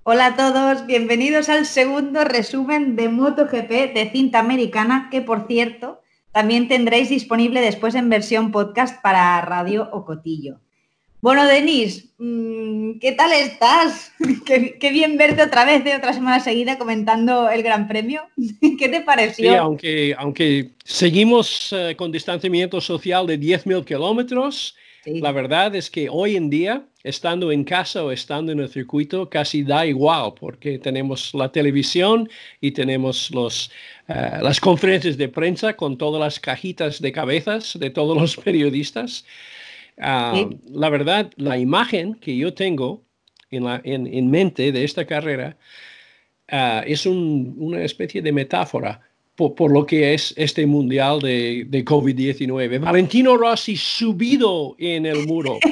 Hola a todos, bienvenidos al segundo resumen de MotoGP de cinta americana, que por cierto también tendréis disponible después en versión podcast para Radio o Cotillo. Bueno, Denis, ¿qué tal estás? Qué bien verte otra vez de otra semana seguida comentando el Gran Premio. ¿Qué te Sí, pareció? aunque seguimos con distanciamiento social de 10.000 kilómetros, la Sí. verdad es que hoy en día, estando en casa o estando en el circuito, casi da igual, porque tenemos la televisión y tenemos las conferencias de prensa con todas las cajitas de cabezas de todos los periodistas. Sí. La verdad, la imagen que yo tengo en mente de esta carrera es una especie de metáfora por lo que es este mundial de COVID-19. Valentino Rossi subido en el muro,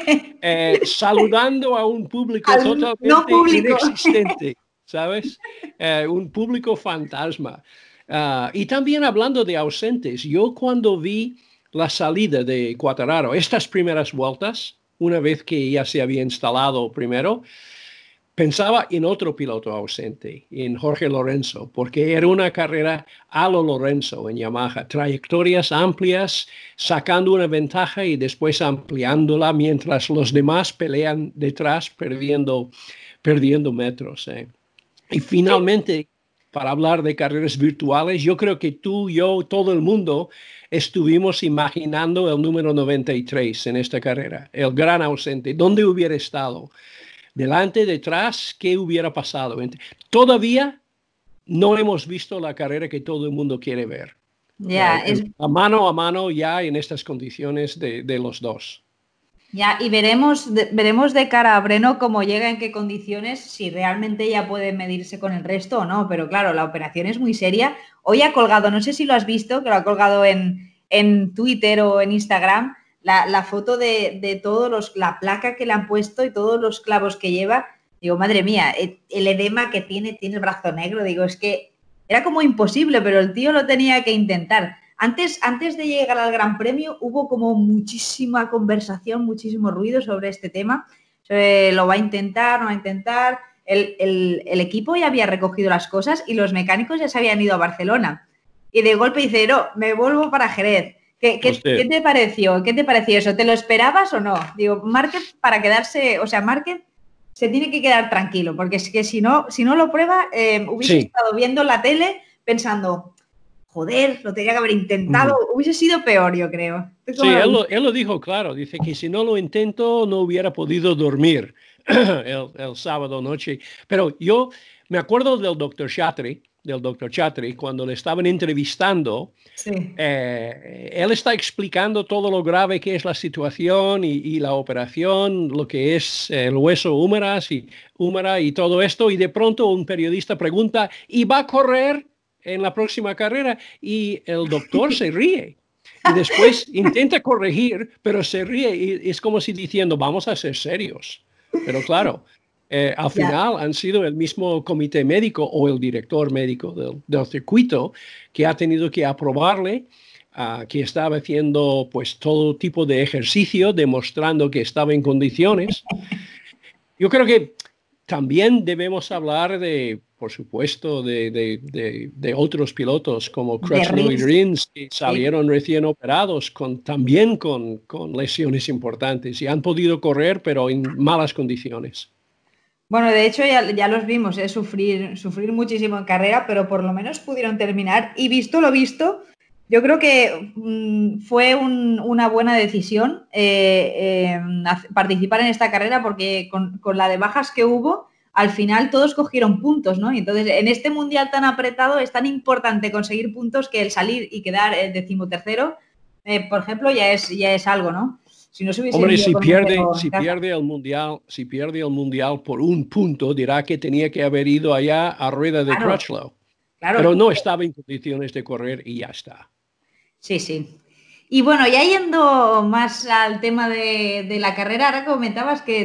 saludando a un público Al no totalmente público. inexistente, ¿sabes? Un público fantasma. Y también hablando de ausentes, yo cuando vi la salida de Quartararo, estas primeras vueltas, una vez que ya se había instalado primero, pensaba en otro piloto ausente, en Jorge Lorenzo, porque era una carrera a lo Lorenzo en Yamaha, trayectorias amplias, sacando una ventaja y después ampliándola mientras los demás pelean detrás, perdiendo metros. Y finalmente, para hablar de carreras virtuales, yo creo que tú, yo, todo el mundo estuvimos imaginando el número 93 en esta carrera, el gran ausente. ¿Dónde hubiera estado? Delante, detrás, ¿qué hubiera pasado? Todavía no hemos visto la carrera que todo el mundo quiere ver. Ya, A mano a mano ya en estas condiciones de los dos. ya, y veremos de cara a Breno cómo llega, en qué condiciones, si realmente ya puede medirse con el resto o no. Pero claro, la operación es muy seria. Hoy ha colgado, no sé si lo has visto, que lo ha colgado en Twitter o en Instagram, la foto de todos la placa que le han puesto y todos los clavos que lleva. Digo, madre mía, el edema que tiene el brazo negro. Digo, es que era como imposible, pero el tío lo tenía que intentar. Antes de llegar al Gran Premio hubo como muchísima conversación, muchísimo ruido sobre este tema. Sobre lo va a intentar, no va a intentar. El equipo ya había recogido las cosas y los mecánicos ya se habían ido a Barcelona. Y de golpe dice, no, me vuelvo para Jerez. ¿Qué Usted. te pareció? ¿Qué te pareció eso? ¿Te lo esperabas o no? Digo, Márquez para quedarse, o sea, Márquez se tiene que quedar tranquilo, porque es que si no lo prueba, hubiese Sí. estado viendo la tele pensando, joder, lo tenía que haber intentado, Ujú. hubiese sido peor, yo creo. ¿Tú cómo Sí, lo viste? él lo dijo claro. Dice que si no lo intento no hubiera podido dormir el sábado noche. Pero yo me acuerdo del doctor Chatri, cuando le estaban entrevistando. Sí. Él está explicando todo lo grave que es la situación y la operación, lo que es el hueso húmera y todo esto, y de pronto un periodista pregunta, ¿y va a correr en la próxima carrera? Y el doctor se ríe. Y después intenta corregir, pero se ríe y es como si diciendo, vamos a ser serios. Pero claro, al Ya. final han sido el mismo comité médico o el director médico del circuito que ha tenido que aprobarle, que estaba haciendo pues todo tipo de ejercicio, demostrando que estaba en condiciones. Yo creo que también debemos hablar de, por supuesto, de otros pilotos como De Crutchlow y Rins, Rins, que sí. salieron recién operados también con lesiones importantes y han podido correr, pero en malas condiciones. Bueno, de hecho ya los vimos, sufrir muchísimo en carrera, pero por lo menos pudieron terminar. Y visto lo visto, yo creo que fue una buena decisión participar en esta carrera, porque con la de bajas que hubo, al final todos cogieron puntos, ¿no? Y entonces, en este mundial tan apretado es tan importante conseguir puntos, que el salir y quedar decimotercero, por ejemplo, ya es algo, ¿no? Si no se hubiesen Hombre, ido si con un pierde, cero en si casa. pierde el mundial, si pierde el mundial por un punto, dirá que tenía que haber ido allá a rueda de Claro, Crutchlow, claro. pero no estaba en condiciones de correr y ya está. Sí, sí. Y bueno, ya yendo más al tema de la carrera, ahora comentabas que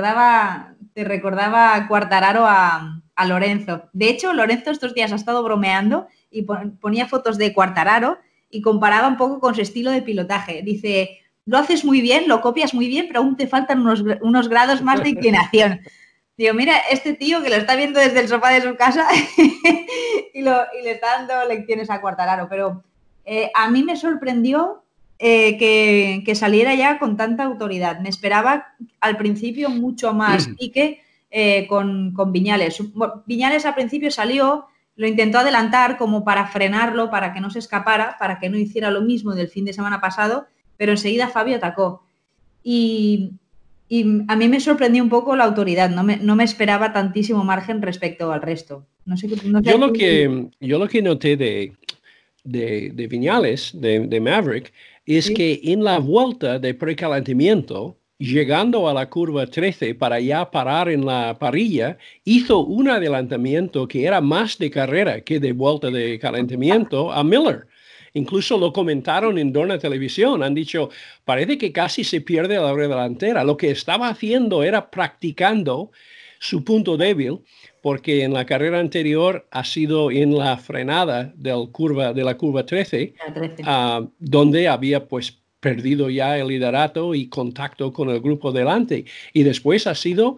te recordaba Quartararo a Lorenzo. De hecho, Lorenzo estos días ha estado bromeando y ponía fotos de Quartararo y comparaba un poco con su estilo de pilotaje. Dice, lo haces muy bien, lo copias muy bien, pero aún te faltan unos grados más de inclinación. Digo, mira, este tío que lo está viendo desde el sofá de su casa y le está dando lecciones a Quartararo. Pero a mí me sorprendió que saliera ya con tanta autoridad. Me esperaba al principio mucho más pique con Viñales. Bueno, Viñales al principio salió, lo intentó adelantar como para frenarlo, para que no se escapara, para que no hiciera lo mismo del fin de semana pasado, pero enseguida Fabio atacó. Y a mí me sorprendió un poco la autoridad, no me esperaba tantísimo margen respecto al resto. No sé, no sé Yo lo que noté de Viñales, de Maverick, es sí. que en la vuelta de precalentamiento, llegando a la curva 13 para ya parar en la parrilla, hizo un adelantamiento que era más de carrera que de vuelta de calentamiento a Miller. Incluso lo comentaron en Dorna Televisión. Han dicho, parece que casi se pierde la rueda delantera. Lo que estaba haciendo era practicando su punto débil, porque en la carrera anterior ha sido en la frenada de la curva 13, donde había pues perdido ya el liderato y contacto con el grupo delante. Y después ha sido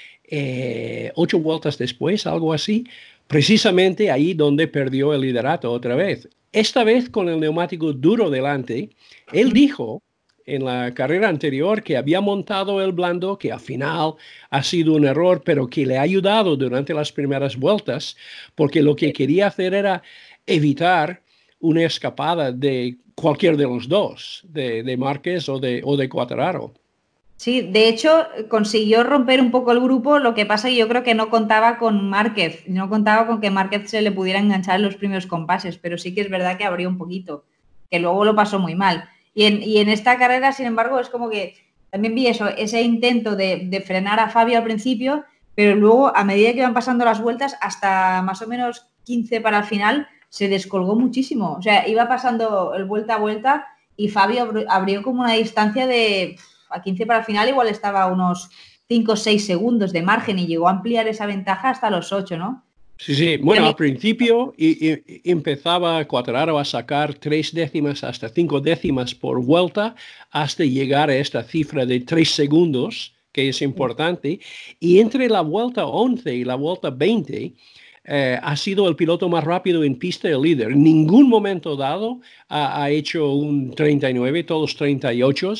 8 vueltas después, algo así, precisamente ahí donde perdió el liderato otra vez. Esta vez con el neumático duro delante, él dijo en la carrera anterior que había montado el blando, que al final ha sido un error, pero que le ha ayudado durante las primeras vueltas, porque lo que quería hacer era evitar una escapada de cualquier de los dos, de Márquez o de Quartararo. Sí, de hecho consiguió romper un poco el grupo, lo que pasa que yo creo que no contaba con Márquez, no contaba con que Márquez se le pudiera enganchar en los primeros compases, pero sí que es verdad que abrió un poquito, que luego lo pasó muy mal. Y en esta carrera, sin embargo, es como que también vi eso, ese intento de frenar a Fabio al principio, pero luego a medida que iban pasando las vueltas, hasta más o menos 15 para el final, se descolgó muchísimo. O sea, iba pasando el vuelta a vuelta y Fabio abrió como una distancia de a 15 para el final, igual estaba a unos 5 o 6 segundos de margen y llegó a ampliar esa ventaja hasta los 8, ¿no? Sí, sí. Bueno, al principio empezaba Quartararo a sacar 3 décimas hasta 5 décimas por vuelta hasta llegar a esta cifra de 3 segundos, que es importante. Y entre la vuelta 11 y la vuelta 20, ha sido el piloto más rápido en pista, el líder. En ningún momento dado ha hecho un 39, todos 38.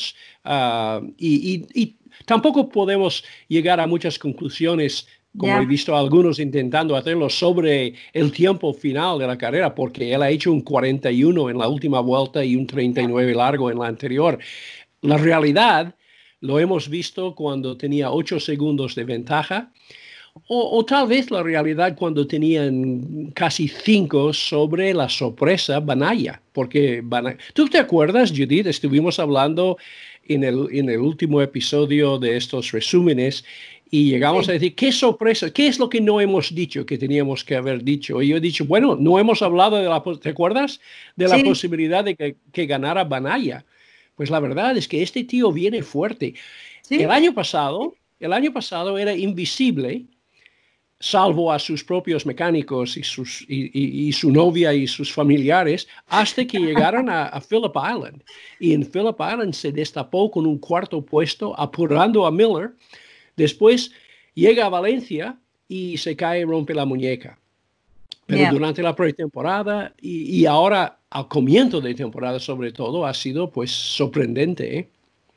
Y tampoco podemos llegar a muchas conclusiones, como he visto a algunos intentando hacerlo, sobre el tiempo final de la carrera, porque él ha hecho un 41 en la última vuelta y un 39 largo en la anterior. La realidad lo hemos visto cuando tenía 8 segundos de ventaja, o tal vez la realidad cuando tenían casi 5 sobre la sorpresa Banaya, porque ¿tú te acuerdas, Judith? Estuvimos hablando en el último episodio de estos resúmenes y llegamos a decir, ¿qué sorpresa? ¿Qué es lo que no hemos dicho que teníamos que haber dicho? Y yo he dicho, bueno, no hemos hablado ¿te acuerdas? De la posibilidad de que ganara Banaya. Pues la verdad es que este tío viene fuerte. ¿Sí? El año pasado era invisible, salvo a sus propios mecánicos y su novia y sus familiares, hasta que llegaron a Phillip Island. Y en Phillip Island se destapó con un cuarto puesto, apurando a Miller. Después llega a Valencia y se cae y rompe la muñeca. Pero durante la pretemporada y ahora al comienzo de temporada sobre todo ha sido pues sorprendente, ¿eh?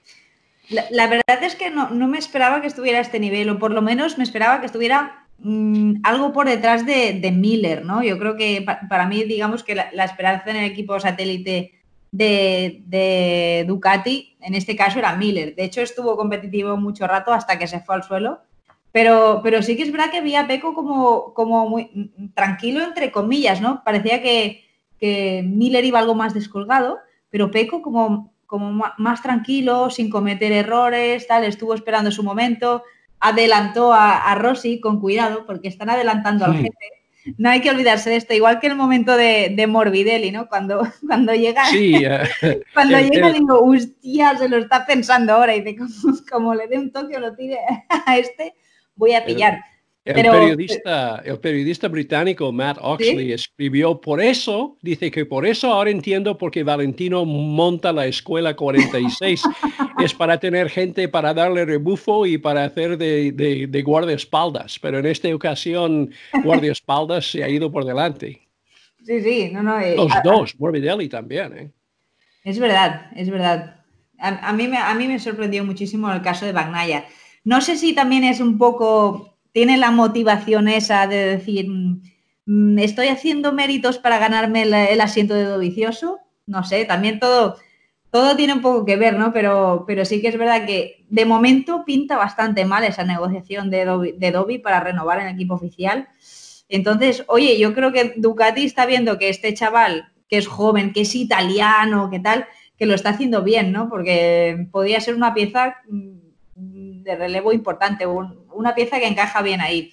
La verdad es que no me esperaba que estuviera a este nivel, o por lo menos me esperaba que estuviera algo por detrás de Miller, ¿no? Yo creo que para mí, digamos que la esperanza en el equipo satélite de Ducati, en este caso era Miller. De hecho, estuvo competitivo mucho rato hasta que se fue al suelo. Pero sí que es verdad que vi a Pecco como muy tranquilo, entre comillas, ¿no? Parecía que Miller iba algo más descolgado, pero Pecco como más tranquilo, sin cometer errores, tal, estuvo esperando su momento, adelantó a Rossi con cuidado, porque están adelantando al jefe. No hay que olvidarse de esto, igual que el momento de Morbidelli, ¿no? Cuando llega, sí, cuando llega digo, hostia, se lo está pensando ahora, y dice, como le dé un toque o lo tire a este, voy a pillar. Pero, El periodista británico Matt Oxley ¿sí? escribió, por eso, dice que por eso ahora entiendo por qué Valentino monta la escuela 46. Es para tener gente para darle rebufo y para hacer de guardaespaldas. Pero en esta ocasión, guardaespaldas se ha ido por delante. Sí, sí, no, no, Los dos, Morbidelli también, ¿eh? es verdad, es verdad. A mí me sorprendió muchísimo el caso de Bagnaia. No sé si también es un poco, tiene la motivación esa de decir, estoy haciendo méritos para ganarme el asiento de Dovizioso. No sé, también todo tiene un poco que ver, ¿no? Pero sí que es verdad que de momento pinta bastante mal esa negociación de Dovi para renovar en el equipo oficial. Entonces, oye, yo creo que Ducati está viendo que este chaval, que es joven, que es italiano, que tal, que lo está haciendo bien, ¿no? Porque podría ser una pieza de relevo importante, una pieza que encaja bien ahí.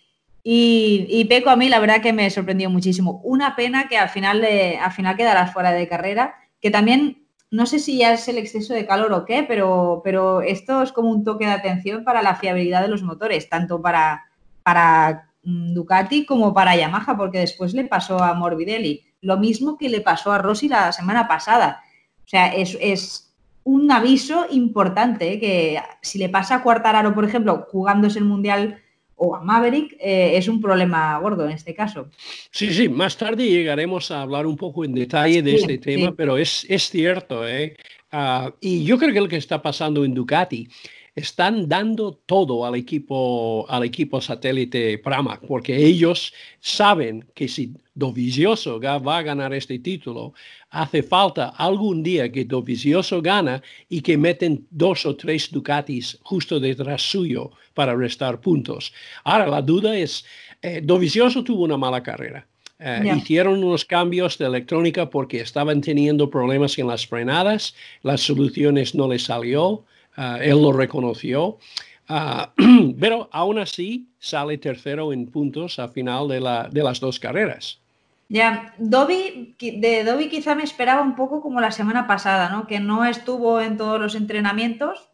Y Peco a mí la verdad que me sorprendió muchísimo. Una pena que al final quedarás fuera de carrera, que también no sé si ya es el exceso de calor o qué, pero esto es como un toque de atención para la fiabilidad de los motores, tanto para Ducati como para Yamaha, porque después le pasó a Morbidelli, lo mismo que le pasó a Rossi la semana pasada. O sea, es un aviso importante, que si le pasa a Quartararo, por ejemplo, jugándose el Mundial o a Maverick, es un problema gordo en este caso. Sí, sí, más tarde llegaremos a hablar un poco en detalle de este Sí, tema, sí. pero es cierto, ¿eh? Y yo creo que lo que está pasando en Ducati, están dando todo al equipo satélite Pramac, porque ellos saben que si Dovizioso va a ganar este título, hace falta algún día que Dovizioso gana y que meten 2 o 3 Ducatis justo detrás suyo para restar puntos. Ahora, la duda es, Dovizioso tuvo una mala carrera. Ya. Hicieron unos cambios de electrónica porque estaban teniendo problemas en las frenadas, las soluciones no les salió, él lo reconoció, pero aún así sale tercero en puntos a final de las 2 carreras. Ya, de Dobby quizá me esperaba un poco como la semana pasada, ¿no? Que no estuvo en todos los entrenamientos,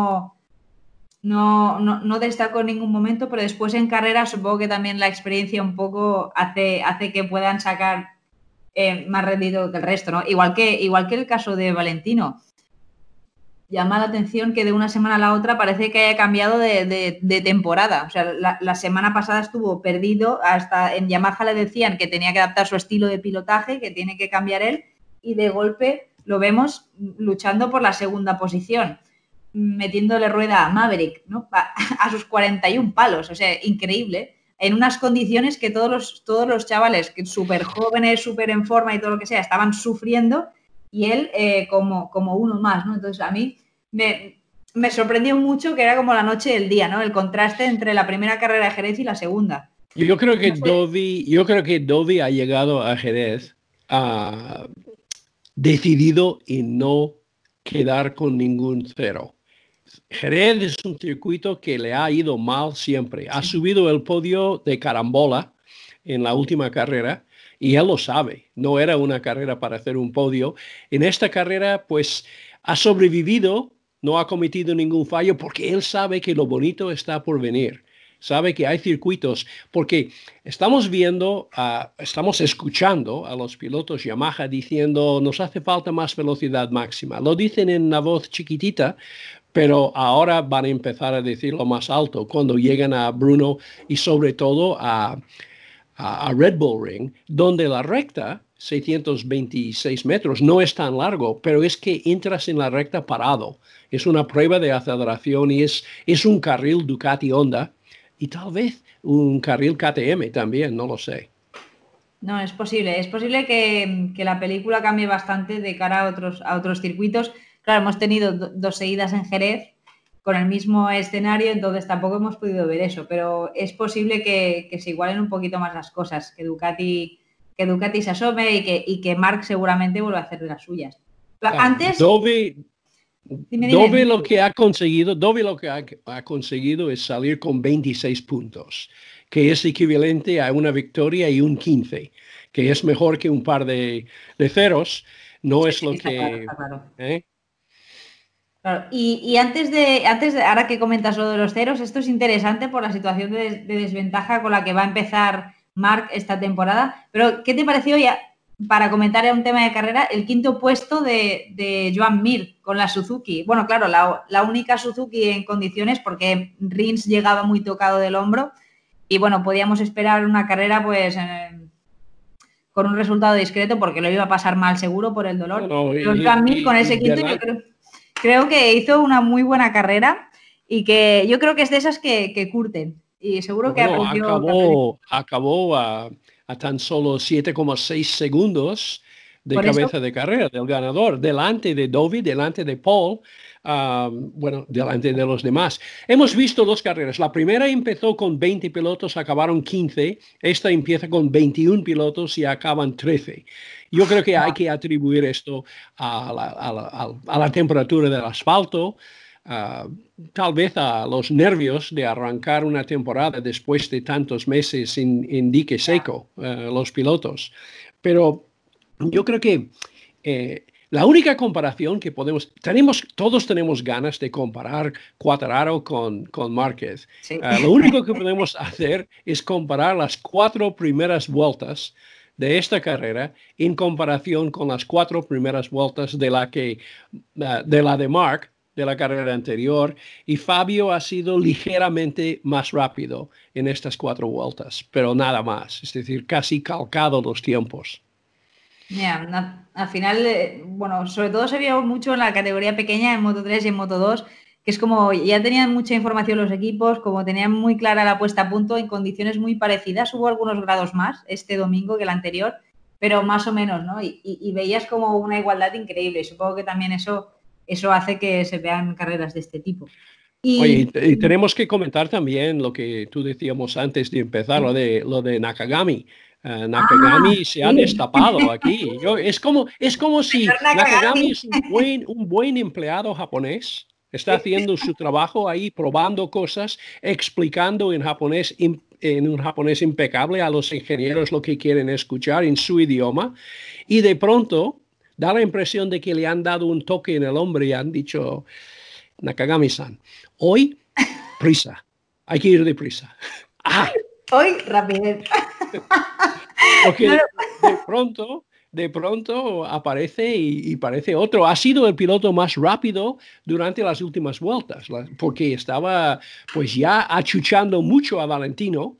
no destacó en ningún momento, pero después en carrera supongo que también la experiencia un poco hace que puedan sacar más rendido que el resto, ¿no? Igual que el caso de Valentino. Llama la atención que de una semana a la otra parece que haya cambiado de temporada. O sea, la semana pasada estuvo perdido, hasta en Yamaha le decían que tenía que adaptar su estilo de pilotaje, que tiene que cambiar él, y de golpe lo vemos luchando por la segunda posición, metiéndole rueda a Maverick, ¿no? A sus 41 palos, o sea, increíble, en unas condiciones que todos los chavales, que súper jóvenes, súper en forma y todo lo que sea, estaban sufriendo, y él como uno más, ¿no? Entonces a mí me sorprendió mucho que era como la noche y el día, ¿no? El contraste entre la primera carrera de Jerez y la segunda. No sé. Yo creo que Dovi ha llegado a Jerez decidido en no quedar con ningún cero. Jerez es un circuito que le ha ido mal siempre. Ha Sí. subido el podio de carambola en la última carrera y él lo sabe. No era una carrera para hacer un podio. En esta carrera, pues, ha sobrevivido, no ha cometido ningún fallo porque él sabe que lo bonito está por venir. Sabe que hay circuitos, porque estamos viendo, estamos escuchando a los pilotos Yamaha diciendo nos hace falta más velocidad máxima. Lo dicen en una voz chiquitita, pero ahora van a empezar a decirlo más alto cuando llegan a Bruno y sobre todo a Red Bull Ring, donde la recta, 626 metros, no es tan largo, pero es que entras en la recta parado. Es una prueba de aceleración y es un carril Ducati Honda y tal vez un carril KTM también, no lo sé. No, es posible. Es posible que la película cambie bastante de cara a otros circuitos. Claro, hemos tenido dos seguidas en Jerez con el mismo escenario, entonces tampoco hemos podido ver eso, pero es posible que se igualen un poquito más las cosas, que Ducati se asome y que Marc seguramente vuelva a hacer de las suyas. Antes, Dove, dime, dime. Dove lo que ha conseguido es salir con 26 puntos, que es equivalente a una victoria y un 15, que es mejor que un par de ceros. No Sí, es sí, lo está claro, que... está claro. ¿eh? Claro, y antes de, ahora que comentas lo de los ceros, esto es interesante por la situación de desventaja con la que va a empezar Marc esta temporada. Pero, ¿qué te pareció ya, para comentar un tema de carrera, el quinto puesto de Joan Mir con la Suzuki? Bueno, claro, la única Suzuki en condiciones porque Rins llegaba muy tocado del hombro y bueno, podíamos esperar una carrera pues con un resultado discreto porque lo iba a pasar mal seguro por el dolor. Bueno, Pero Joan Mir con ese quinto yo creo que hizo una muy buena carrera y que yo creo que es de esas que curten. Y seguro que bueno, aprendió carrera. acabó a tan solo 7,6 segundos de Por eso, cabeza de carrera del ganador, delante de Dovi, delante de Paul, bueno, delante de los demás. Hemos visto dos carreras. La primera empezó con 20 pilotos, acabaron 15. Esta empieza con 21 pilotos y acaban 13. Yo creo que hay que atribuir esto a la temperatura del asfalto, ah, tal vez a los nervios de arrancar una temporada después de tantos meses en dique seco, los pilotos. Pero yo creo que la única comparación que todos tenemos ganas de comparar Quartararo con Márquez. sí. Lo único que podemos hacer es comparar las 4 primeras vueltas de esta carrera en comparación con las 4 primeras vueltas de Marc, de la carrera anterior, y Fabio ha sido ligeramente más rápido en estas 4 vueltas, pero nada más, es decir, casi calcado los tiempos. Mira, al final, bueno, sobre todo se vio mucho en la categoría pequeña, en Moto 3 y en Moto 2, que es como ya tenían mucha información los equipos, como tenían muy clara la puesta a punto en condiciones muy parecidas. Hubo algunos grados más este domingo que el anterior, pero más o menos, ¿no? Y veías como una igualdad increíble. Supongo que también eso hace que se vean carreras de este tipo. Oye, Y, y tenemos que comentar también lo que tú decíamos antes de empezar, lo de Nakagami. ah, Nakagami se ha sí, destapado aquí. Es como si señor Nakagami. Nakagami es un buen empleado japonés. Está haciendo su trabajo ahí, probando cosas, explicando en un japonés impecable a los ingenieros lo que quieren escuchar en su idioma. Y de pronto da la impresión de que le han dado un toque en el hombro y han dicho, Nakagami-san, hoy prisa, hay que ir deprisa. Ah, Hoy, rapidez. porque No, no, de pronto aparece y parece otro. Ha sido el piloto más rápido durante las últimas vueltas, porque estaba pues ya achuchando mucho a Valentino,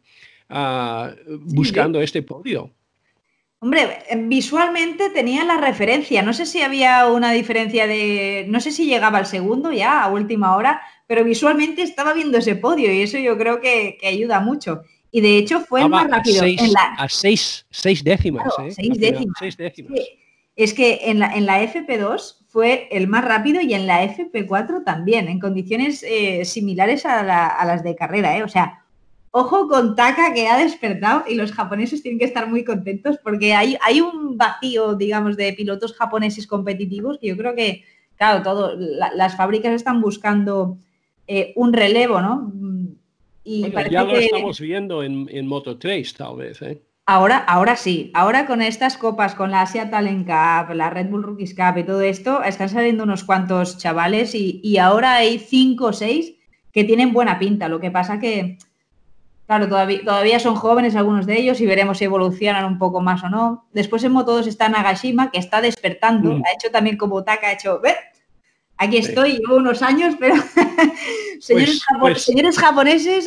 sí, sí. buscando este podio. Hombre, visualmente tenía la referencia. No sé si había una diferencia de. No sé si llegaba al segundo ya, a última hora, pero visualmente estaba viendo ese podio y eso yo creo que ayuda mucho. Y de hecho fue el Estaba más a rápido en seis, la. a seis décimas, Claro, al seis final, décimas. 6 décimas. Es que en la FP2 fue el más rápido y en la FP4 también, en condiciones similares a las de carrera, ¿eh? O sea, ojo con Taka que ha despertado y los japoneses tienen que estar muy contentos porque hay un vacío, digamos, de pilotos japoneses competitivos que yo creo que, claro, las fábricas están buscando un relevo, ¿no? Y Bueno, ya parece lo que estamos viendo en Moto 3, tal vez, ¿eh? ahora sí, ahora con estas copas, con la Asia Talent Cup, la Red Bull Rookies Cup y todo esto, están saliendo unos cuantos chavales y ahora hay 5 o 6 que tienen buena pinta. Lo que pasa que, claro, todavía son jóvenes algunos de ellos y veremos si evolucionan un poco más o no. Después en Moto 2 está Nagashima, que está despertando. Mm, Ha hecho también como Taka, ha hecho, ve, aquí sí. estoy, llevo unos años, pero señores, Pues, pues, señores japoneses,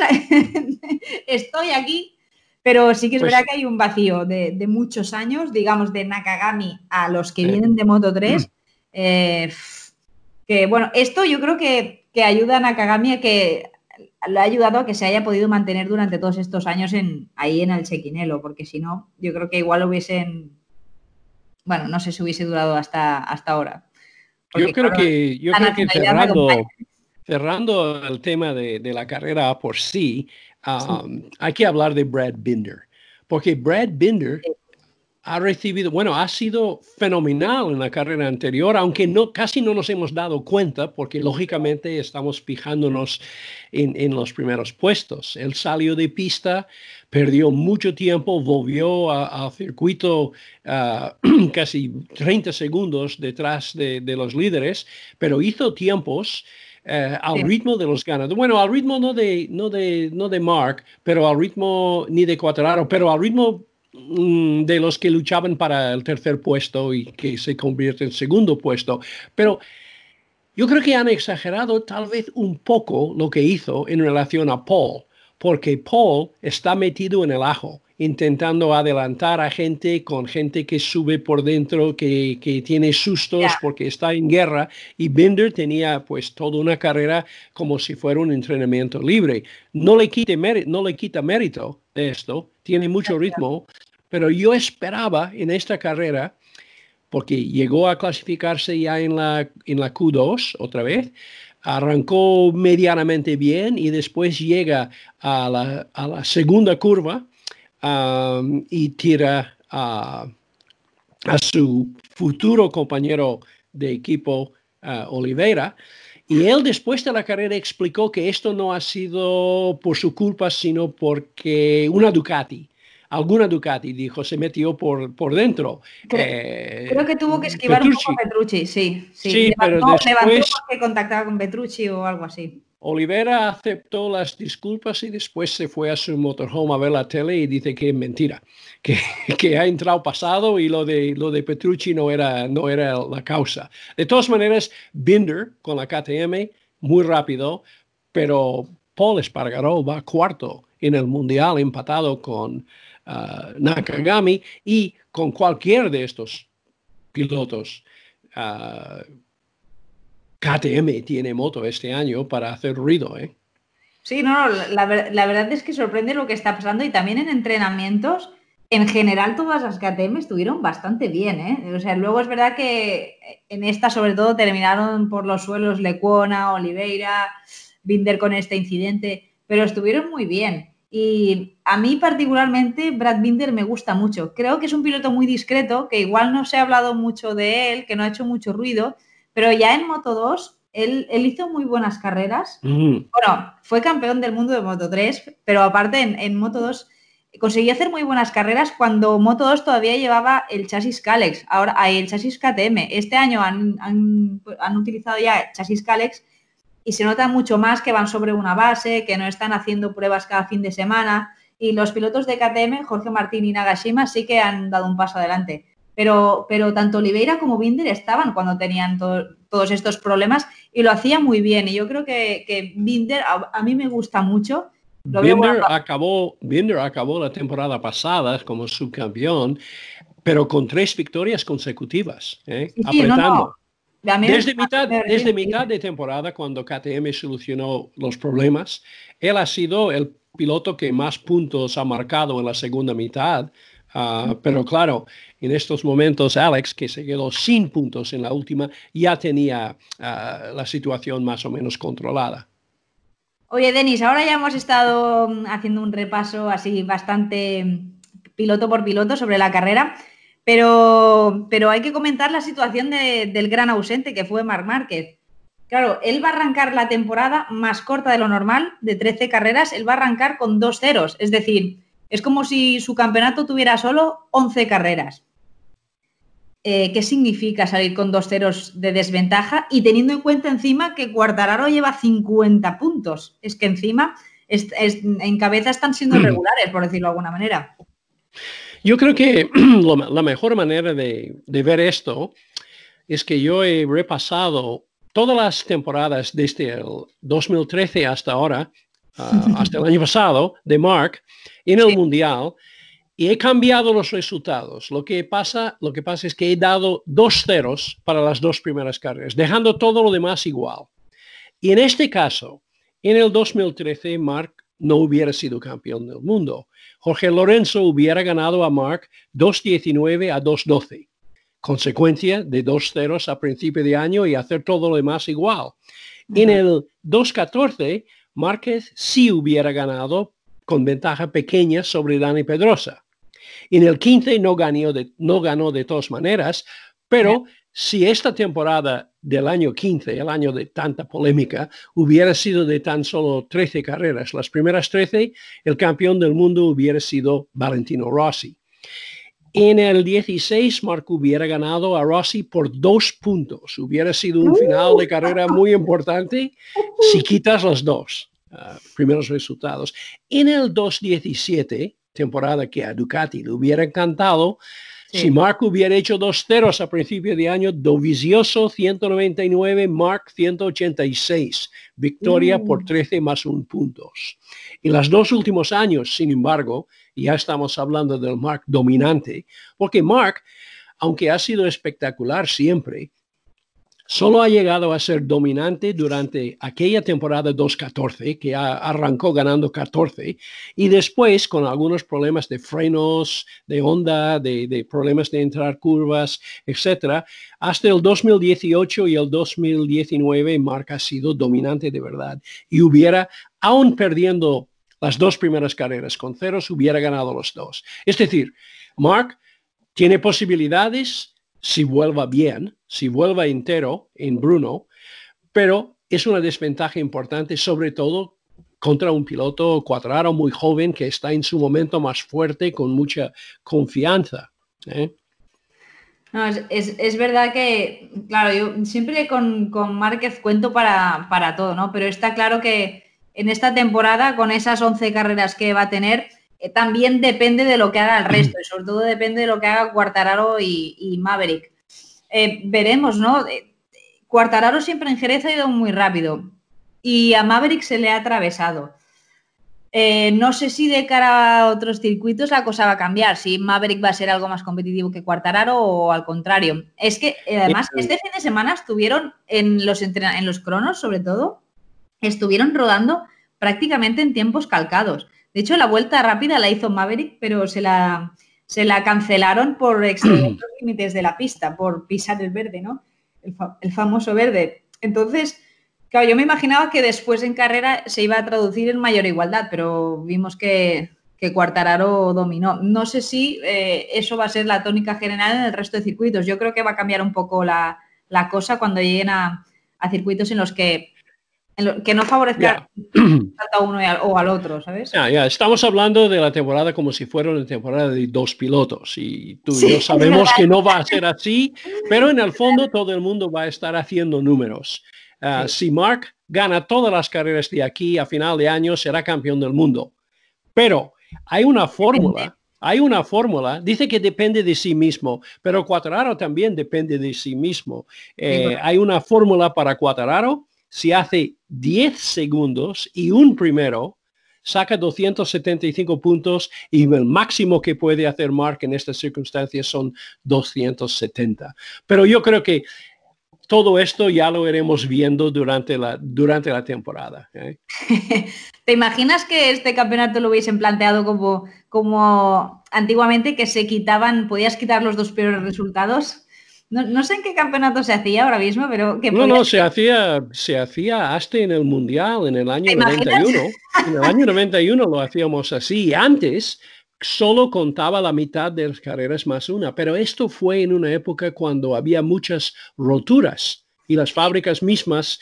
estoy aquí. Pero sí que es verdad pues, que hay un vacío de muchos años, digamos, de Nakagami a los que eh, vienen de Moto 3. eh, que bueno, esto yo creo que ayuda a Nakagami a que lo ha ayudado a que se haya podido mantener durante todos estos años ahí en el Chequinelo, porque si no, yo creo que igual hubiesen, bueno, no sé si hubiese durado hasta ahora, yo porque creo claro, que, yo la creo que nacionalidad me acompaña. cerrando el tema de la carrera por sí, Sí, hay que hablar de Brad Binder, porque Brad Binder sí. ha recibido, bueno, ha sido fenomenal en la carrera anterior, aunque casi no nos hemos dado cuenta, porque lógicamente estamos fijándonos en los primeros puestos. Él salió de pista, perdió mucho tiempo, volvió al circuito casi 30 segundos detrás de los líderes, pero hizo tiempos al Sí, ritmo de los ganadores. Bueno, al ritmo no de Mark, pero al ritmo ni de Quartararo, pero al ritmo de los que luchaban para el tercer puesto y que se convierte en segundo puesto. Pero yo creo que han exagerado tal vez un poco lo que hizo en relación a Paul, porque Paul está metido en el ajo, intentando adelantar a gente con gente que sube por dentro, que tiene sustos ya, porque está en guerra, y Binder tenía pues toda una carrera como si fuera un entrenamiento libre. No le quita mérito de esto, tiene mucho ritmo, pero yo esperaba en esta carrera porque llegó a clasificarse ya en la Q2 otra vez, arrancó medianamente bien y después llega a la segunda curva y tira a su futuro compañero de equipo, Oliveira. Y él después de la carrera explicó que esto no ha sido por su culpa, sino porque alguna Ducati, dijo, se metió por dentro. cre- creo que tuvo que esquivar un poco a Petrucci, Petrucci, sí, sí. sí, pero Levantó después porque contactaba con Petrucci o algo así. Olivera aceptó las disculpas y después se fue a su motorhome a ver la tele y dice que es mentira, que, que ha entrado pasado y lo de Petrucci no era la causa. De todas maneras, Binder con la KTM, muy rápido, pero Paul Espargaró va cuarto en el Mundial empatado con Nakagami y con cualquier de estos pilotos. Uh, KTM tiene moto este año para hacer ruido, ¿eh? Sí, no, no, la verdad es que sorprende lo que está pasando y también en entrenamientos, en general todas las KTM estuvieron bastante bien, ¿eh? O sea, luego es verdad que en esta sobre todo terminaron por los suelos Lecuona, Oliveira, Binder con este incidente, pero estuvieron muy bien. Y a mí particularmente Brad Binder me gusta mucho. Creo que es un piloto muy discreto, que igual no se ha hablado mucho de él, que no ha hecho mucho ruido, pero ya en Moto 2 él hizo muy buenas carreras. Mm. Bueno, fue campeón del mundo de Moto 3, pero aparte en Moto 2 conseguía hacer muy buenas carreras cuando Moto 2 todavía llevaba el chasis Kalex, ahora hay el chasis KTM. Este año han utilizado ya chasis Kalex y se nota mucho más que van sobre una base, que no están haciendo pruebas cada fin de semana. Y los pilotos de KTM, Jorge Martín y Nagashima, sí que han dado un paso adelante. Pero tanto Oliveira como Binder estaban cuando tenían todos estos problemas y lo hacía muy bien. Y yo creo que Binder a mí me gusta mucho. Lo veo bueno. Binder acabó la temporada pasada como subcampeón, pero con 3 victorias consecutivas, Sí, sí, no, no. apretando. A mí Desde mitad de temporada, cuando KTM solucionó los problemas, él ha sido el piloto que más puntos ha marcado en la segunda mitad. Pero claro, en estos momentos Alex, que se quedó sin puntos en la última, ya tenía la situación más o menos controlada. Oye, Denis, ahora ya hemos estado haciendo un repaso así bastante piloto por piloto sobre la carrera, pero hay que comentar la situación del gran ausente que fue Marc Márquez. Claro, él va a arrancar la temporada más corta de lo normal, de 13 carreras, él va a arrancar con 2 ceros, es decir, es como si su campeonato tuviera solo 11 carreras. ¿Qué significa salir con 2 ceros de desventaja? Y teniendo en cuenta encima que Quartararo lleva 50 puntos. Es que encima en cabeza están siendo regulares, por decirlo de alguna manera. Yo creo que la mejor manera de ver esto es que yo he repasado todas las temporadas desde el 2013 hasta ahora, hasta el año pasado, de Mark, en el Sí. Mundial, y he cambiado los resultados. Lo que pasa es que he dado 2 ceros para las 2 primeras carreras, dejando todo lo demás igual. Y en este caso, en el 2013, Mark no hubiera sido campeón del mundo. Jorge Lorenzo hubiera ganado a Mark 2.19 a 2.12. Consecuencia de 2 ceros a principio de año y hacer todo lo demás igual. En el 2.14, Márquez sí hubiera ganado con ventaja pequeña sobre Dani Pedrosa. En el 15 no ganó de todas maneras, pero si esta temporada del año 15, el año de tanta polémica, hubiera sido de tan solo 13 carreras, las primeras 13, el campeón del mundo hubiera sido Valentino Rossi. En el 16, Marc hubiera ganado a Rossi por 2 puntos. Hubiera sido un final de carrera muy importante si quitas los dos primeros resultados. En el 2.17, temporada que a Ducati le hubiera encantado, si Marc hubiera hecho 2 ceros a principio de año, Dovizioso 199, Marc 186. Victoria por 13 más 1 puntos. En los 2 últimos años, sin embargo, ya estamos hablando del Marc dominante, porque Marc, aunque ha sido espectacular siempre, solo ha llegado a ser dominante durante aquella temporada 2.14, que arrancó ganando 14, y después con algunos problemas de frenos, de onda, de problemas de entrar curvas, etc. Hasta el 2018 y el 2019, Marc ha sido dominante de verdad. Y hubiera, aún perdiendo las 2 primeras carreras con ceros, hubiera ganado los 2. Es decir, Marc tiene posibilidades si vuelva bien, si vuelva entero en Brno, pero es una desventaja importante, sobre todo contra un piloto Quartararo muy joven que está en su momento más fuerte, con mucha confianza. No, es verdad que, claro, yo siempre con Márquez cuento para todo, ¿no? Pero está claro que en esta temporada, con esas 11 carreras que va a tener, también depende de lo que haga el resto, y sobre todo depende de lo que haga Quartararo y Maverick. Veremos, ¿no? Quartararo siempre en Jerez ha ido muy rápido y a Maverick se le ha atravesado. No sé si de cara a otros circuitos la cosa va a cambiar, si Maverick va a ser algo más competitivo que Quartararo o al contrario. Es que además este fin de semana estuvieron en los cronos, sobre todo, estuvieron rodando prácticamente en tiempos calcados. De hecho, la vuelta rápida la hizo Maverick, pero se la cancelaron por exceder los límites de la pista, por pisar el verde, ¿no? El famoso verde. Entonces, claro, yo me imaginaba que después en carrera se iba a traducir en mayor igualdad, pero vimos que Quartararo dominó. No sé si eso va a ser la tónica general en el resto de circuitos. Yo creo que va a cambiar un poco la cosa cuando lleguen a circuitos en los que no favorezca tanto a uno o al otro, ¿sabes? Estamos hablando de la temporada como si fuera una temporada de 2 pilotos y tú y yo sabemos que no va a ser así, pero en el fondo todo el mundo va a estar haciendo números. Si Marc gana todas las carreras de aquí a final de año, será campeón del mundo. Pero hay una fórmula, dice que depende de sí mismo, pero Quartararo también depende de sí mismo. Hay una fórmula para Quartararo. Si hace 10 segundos y un primero, saca 275 puntos y el máximo que puede hacer Marc en estas circunstancias son 270. Pero yo creo que todo esto ya lo iremos viendo durante la temporada. ¿Te imaginas que este campeonato lo hubiesen planteado como antiguamente, que podías quitar los 2 peores resultados? No sé en qué campeonato se hacía ahora mismo, pero... se hacía hasta en el Mundial, en el año 91. En el año 91 lo hacíamos así. Antes solo contaba la mitad de las carreras más una, pero esto fue en una época cuando había muchas roturas y las fábricas mismas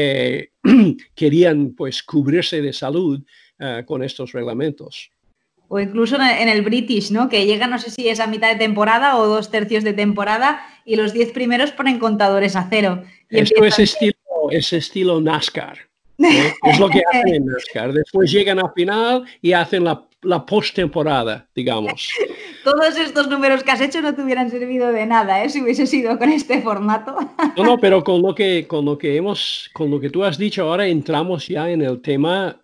querían pues cubrirse de salud con estos reglamentos. O incluso en el British, ¿no? Que llega, no sé si es a mitad de temporada o 2/3 de temporada y los 10 primeros ponen contadores a 0. Y esto es estilo NASCAR. Es lo que hacen en NASCAR. Después llegan a final y hacen la postemporada, digamos. Todos estos números que has hecho no te hubieran servido de nada, si hubiese sido con este formato. No, pero con lo que tú has dicho ahora entramos ya en el tema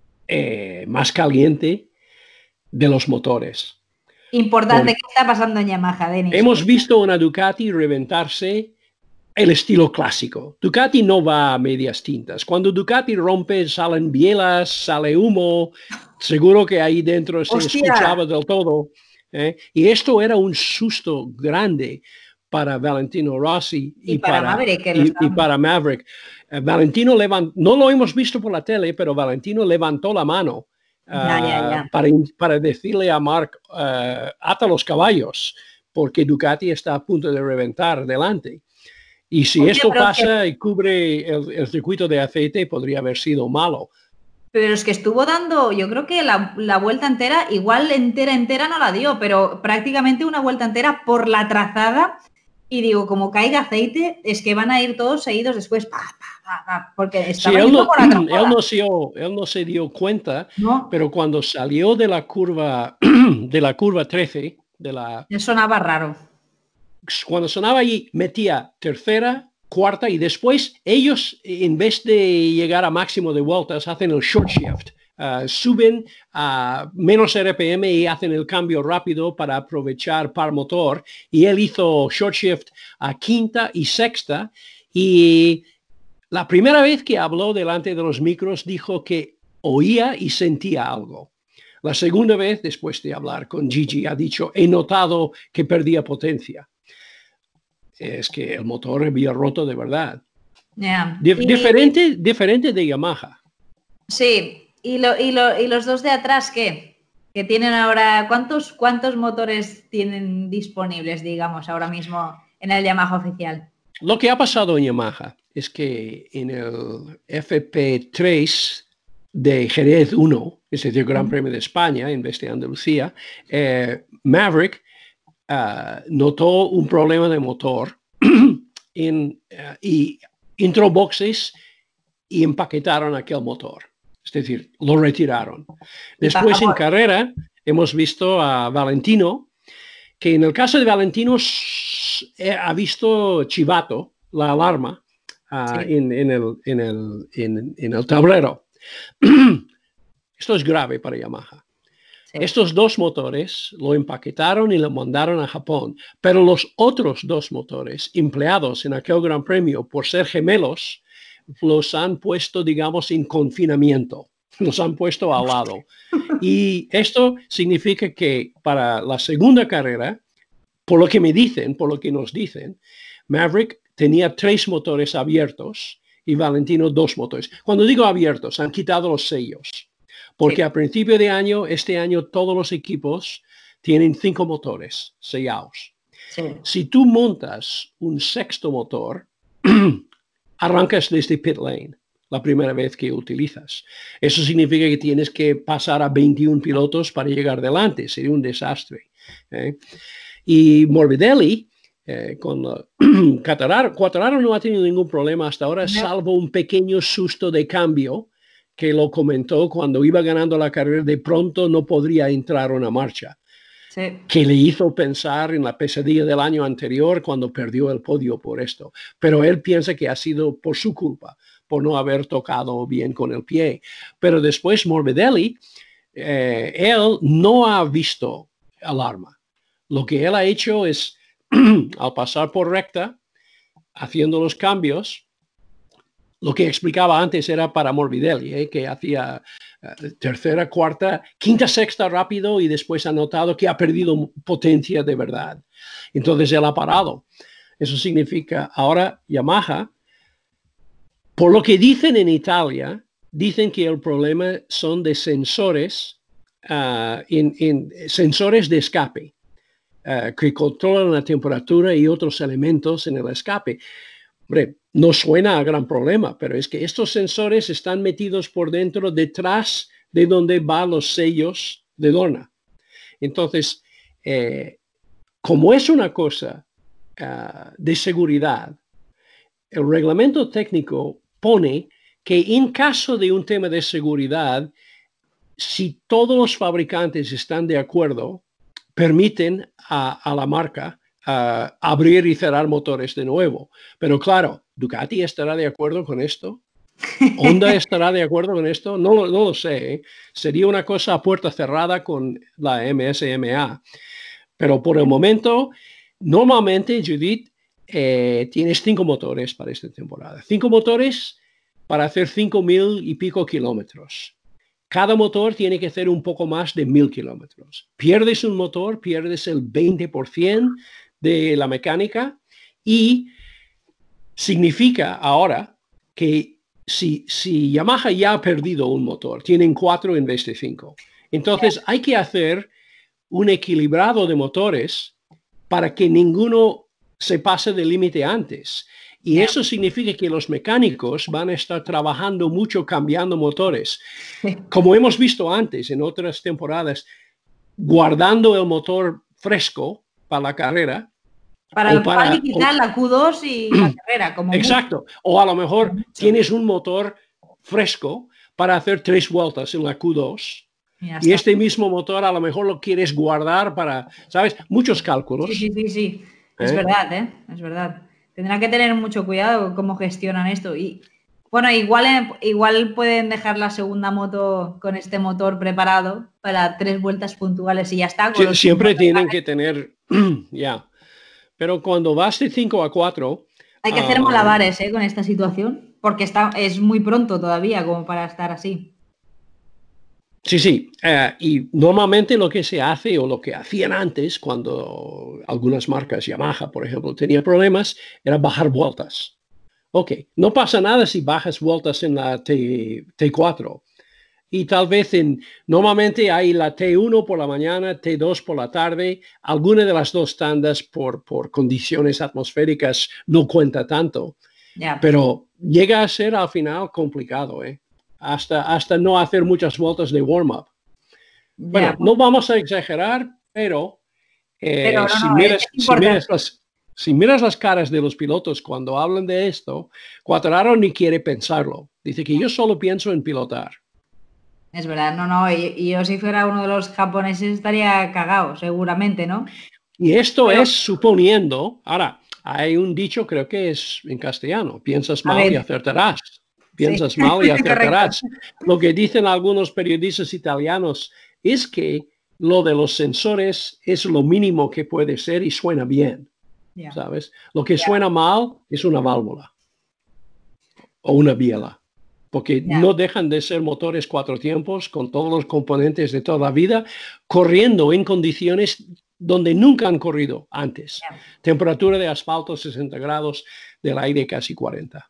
más caliente de los motores. Importante, ¿qué está pasando en Yamaha, Denis? Hemos visto una Ducati reventarse el estilo clásico. Ducati no va a medias tintas. Cuando Ducati rompe, salen bielas, sale humo. Seguro que ahí dentro se escuchaba del todo. Y esto era un susto grande para Valentino Rossi y para Maverick. Valentino no lo hemos visto por la tele, pero Valentino levantó la mano Ya. para decirle a Mark, ata los caballos, porque Ducati está a punto de reventar delante. Y si Oye, esto pero pasa y cubre el circuito de aceite, podría haber sido malo. Pero es que estuvo dando, yo creo que la vuelta entera, igual entera no la dio, pero prácticamente una vuelta entera por la trazada. Y digo, como caiga aceite, es que van a ir todos seguidos después, porque Sí, estaba yendo por la trazada. él no se dio cuenta, No, pero cuando salió de la curva, de la curva 13, sonaba raro. cuando sonaba allí, metía tercera, cuarta y después ellos, en vez de llegar a máximo de vueltas, hacen el short shift. Suben a menos RPM y hacen el cambio rápido para aprovechar par motor. Y él hizo short shift a quinta y sexta. Y la primera vez que habló delante de los micros dijo que oía y sentía algo. La segunda vez, después de hablar con Gigi, ha dicho, he notado que perdía potencia. Es que el motor había roto de verdad. Yeah. Diferente de Yamaha. Sí, y los dos de atrás, ¿qué? Que tienen ahora, ¿cuántos motores tienen disponibles, digamos, ahora mismo en el Yamaha oficial? Lo que ha pasado en Yamaha es que en el FP3 de Jerez 1, es decir, Gran Premio de España en vez de Andalucía, Maverick notó un problema de motor y entró boxes y empaquetaron aquel motor. Es decir, lo retiraron. Después en carrera hemos visto a Valentino, que en el caso de Valentino ha visto chivato, la alarma, en el tablero. Esto es grave para Yamaha. Sí. Estos dos motores lo empaquetaron y lo mandaron a Japón, pero los otros dos motores empleados en aquel Gran Premio por ser gemelos los han puesto, digamos, en confinamiento, los han puesto al lado. Y esto significa que para la segunda carrera, por lo que me dicen, por lo que nos dicen, Maverick tenía 3 motores abiertos y Valentino 2 motores. Cuando digo abiertos, han quitado los sellos. Porque a principio de año, este año, todos los equipos tienen 5 motores sellados. Sí. Si tú montas un sexto motor, arrancas desde pit lane la primera vez que utilizas. Eso significa que tienes que pasar a 21 pilotos para llegar delante. Sería un desastre. Y Morbidelli, con Quartararo no ha tenido ningún problema hasta ahora, salvo un pequeño susto de cambio que lo comentó cuando iba ganando la carrera, de pronto no podría entrar una marcha. Sí. Que le hizo pensar en la pesadilla del año anterior cuando perdió el podio por esto. Pero él piensa que ha sido por su culpa, por no haber tocado bien con el pie. Pero después Morbidelli, él no ha visto alarma. Lo que él ha hecho es, al pasar por recta, haciendo los cambios, lo que explicaba antes era para Morbidelli, que hacía tercera, cuarta, quinta, sexta rápido y después ha notado que ha perdido potencia de verdad. Entonces él ha parado. Eso significa, ahora Yamaha, por lo que dicen en Italia, dicen que el problema son de sensores, sensores de escape, que controlan la temperatura y otros elementos en el escape. Hombre, no suena a gran problema, pero es que estos sensores están metidos por dentro, detrás de donde van los sellos de Dorna. Entonces, como es una cosa de seguridad, el reglamento técnico pone que en caso de un tema de seguridad, si todos los fabricantes están de acuerdo, permiten a la marca abrir y cerrar motores de nuevo. Pero claro, ¿Ducati estará de acuerdo con esto? ¿Honda estará de acuerdo con esto? No lo sé. ¿Eh? Sería una cosa a puerta cerrada con la MSMA. Pero por el momento, normalmente, Judith, tienes 5 motores para esta temporada. 5 motores para hacer 5.000 y pico kilómetros. Cada motor tiene que hacer un poco más de 1.000 kilómetros. Pierdes un motor, pierdes el 20% de la mecánica y significa ahora que si Yamaha ya ha perdido un motor, tienen 4 en vez de 5. Entonces hay que hacer un equilibrado de motores para que ninguno se pase del límite antes. Y eso significa que los mecánicos van a estar trabajando mucho cambiando motores. Como hemos visto antes en otras temporadas, guardando el motor fresco para la carrera. Para quitar la Q2 y la carrera. Como exacto. O a lo mejor tienes un motor fresco para hacer 3 vueltas en la Q2. Y este mismo motor a lo mejor lo quieres guardar para, ¿sabes? Muchos cálculos. Sí. Es verdad, ¿eh? Es verdad. Tendrán que tener mucho cuidado cómo gestionan esto. Y bueno, igual pueden dejar la segunda moto con este motor preparado para 3 vueltas puntuales y ya está. Siempre tienen que tener, ya. Pero cuando vas de 5 a 4... Hay que hacer malabares con esta situación, porque es muy pronto todavía como para estar así. Sí. Y normalmente lo que se hace o lo que hacían antes, cuando algunas marcas, Yamaha, por ejemplo, tenían problemas, era bajar vueltas. Ok, no pasa nada si bajas vueltas en la T4. Y tal vez normalmente hay la T1 por la mañana, T2 por la tarde. Alguna de las dos tandas por condiciones atmosféricas no cuenta tanto. Pero llega a ser al final complicado, hasta no hacer muchas vueltas de warm-up. Bueno, no vamos a exagerar, pero si miras las caras de los pilotos cuando hablan de esto, Quartararo ni quiere pensarlo. Dice que yo solo pienso en pilotar. Es verdad, y yo si fuera uno de los japoneses estaría cagado, seguramente, ¿no? Y esto es suponiendo, ahora, hay un dicho, creo que es en castellano, piensas mal y acertarás. Piensas mal y acertarás. Lo que dicen algunos periodistas italianos es que lo de los sensores es lo mínimo que puede ser y suena bien, ¿sabes? Lo que suena mal es una válvula o una biela, porque no dejan de ser motores 4 tiempos con todos los componentes de toda la vida, corriendo en condiciones donde nunca han corrido antes. Temperatura de asfalto 60 grados, del aire casi 40.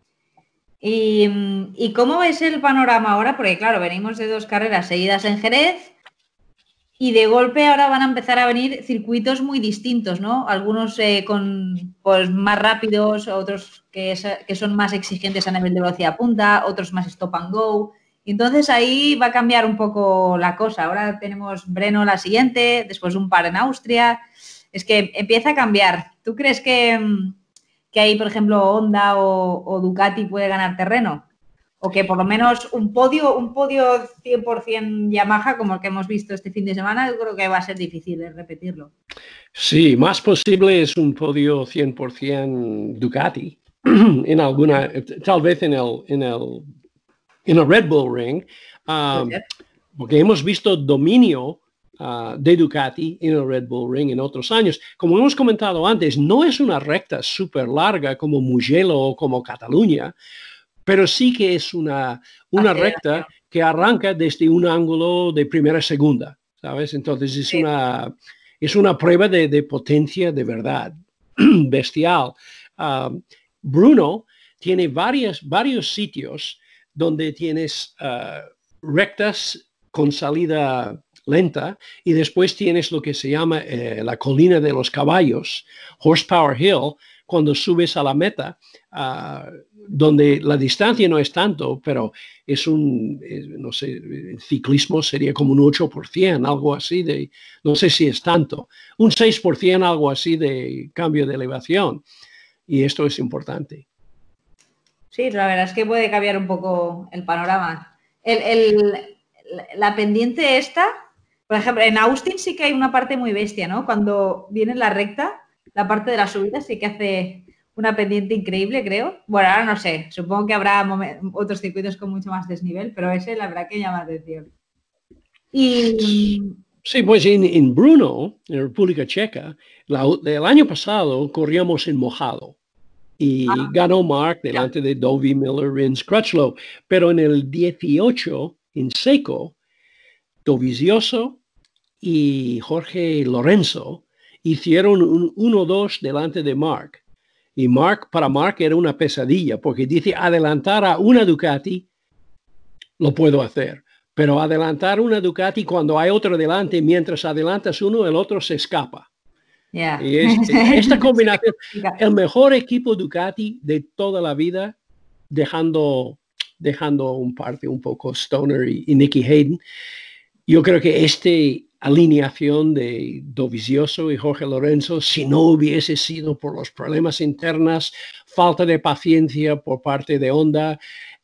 ¿Y cómo ves el panorama ahora? Porque claro, venimos de 2 carreras seguidas en Jerez y de golpe ahora van a empezar a venir circuitos muy distintos, ¿no? Algunos pues, más rápidos, otros que son más exigentes a nivel de velocidad punta, otros más stop and go. Y entonces ahí va a cambiar un poco la cosa. Ahora tenemos Brno la siguiente, después un par en Austria. Es que empieza a cambiar. ¿Tú crees que ahí, por ejemplo, Honda o Ducati puede ganar terreno? O que por lo menos un podio 100% Yamaha, como el que hemos visto este fin de semana, yo creo que va a ser difícil repetirlo. Sí, más posible es un podio 100% Ducati, en alguna, tal vez en el Red Bull Ring, porque hemos visto dominio de Ducati en el Red Bull Ring en otros años. Como hemos comentado antes, no es una recta súper larga como Mugello o como Cataluña, pero sí que es una recta que arranca desde un ángulo de primera a segunda, ¿sabes? Entonces es una prueba de potencia de verdad, bestial. Brno tiene varios sitios donde tienes rectas con salida lenta y después tienes lo que se llama la colina de los caballos, Horsepower Hill, cuando subes a la meta, donde la distancia no es tanto, pero es no sé, el ciclismo sería como un 8%, algo así no sé si es tanto, un 6%, algo así de cambio de elevación. Y esto es importante. Sí, la verdad es que puede cambiar un poco el panorama. La pendiente esta, por ejemplo, en Austin sí que hay una parte muy bestia, ¿no? Cuando viene la recta, la parte de la subida sí que hace una pendiente increíble, creo. Bueno, ahora no sé, supongo que habrá otros circuitos con mucho más desnivel, pero ese la verdad que llama la atención. Sí, pues en Brno, en República Checa, el año pasado corríamos en mojado y ganó Mark delante de Dovi, Miller, Rins, Crutchlow, pero en el 18, en seco, Dovizioso y Jorge Lorenzo hicieron un 1-2 delante de Mark. Y para Mark era una pesadilla, porque dice, adelantar a una Ducati lo puedo hacer, pero adelantar una Ducati cuando hay otro delante, mientras adelantas uno, el otro se escapa. Yeah. Y esta combinación, el mejor equipo Ducati de toda la vida, dejando un parte un poco Stoner y Nicky Hayden. Yo creo que esta alineación de Dovizioso y Jorge Lorenzo, si no hubiese sido por los problemas internos, falta de paciencia por parte de Honda,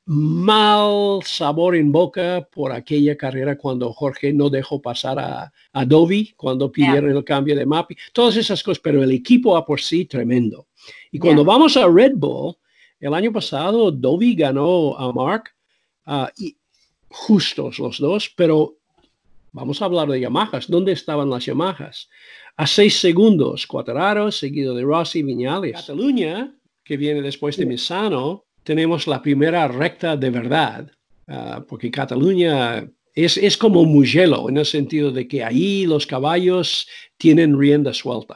mal sabor en boca por aquella carrera cuando Jorge no dejó pasar a Dovi, cuando pidieron el cambio de Mappy, todas esas cosas, pero el equipo a por sí tremendo. Y cuando vamos a Red Bull, el año pasado Dovi ganó a Mark, y justos los dos, pero vamos a hablar de Yamahas. ¿Dónde estaban las Yamahas? A 6 segundos, Quartararo, seguido de Rossi, Viñales. Cataluña, que viene después de Misano, tenemos la primera recta de verdad, porque Cataluña es como Mugello, en el sentido de que ahí los caballos tienen rienda suelta.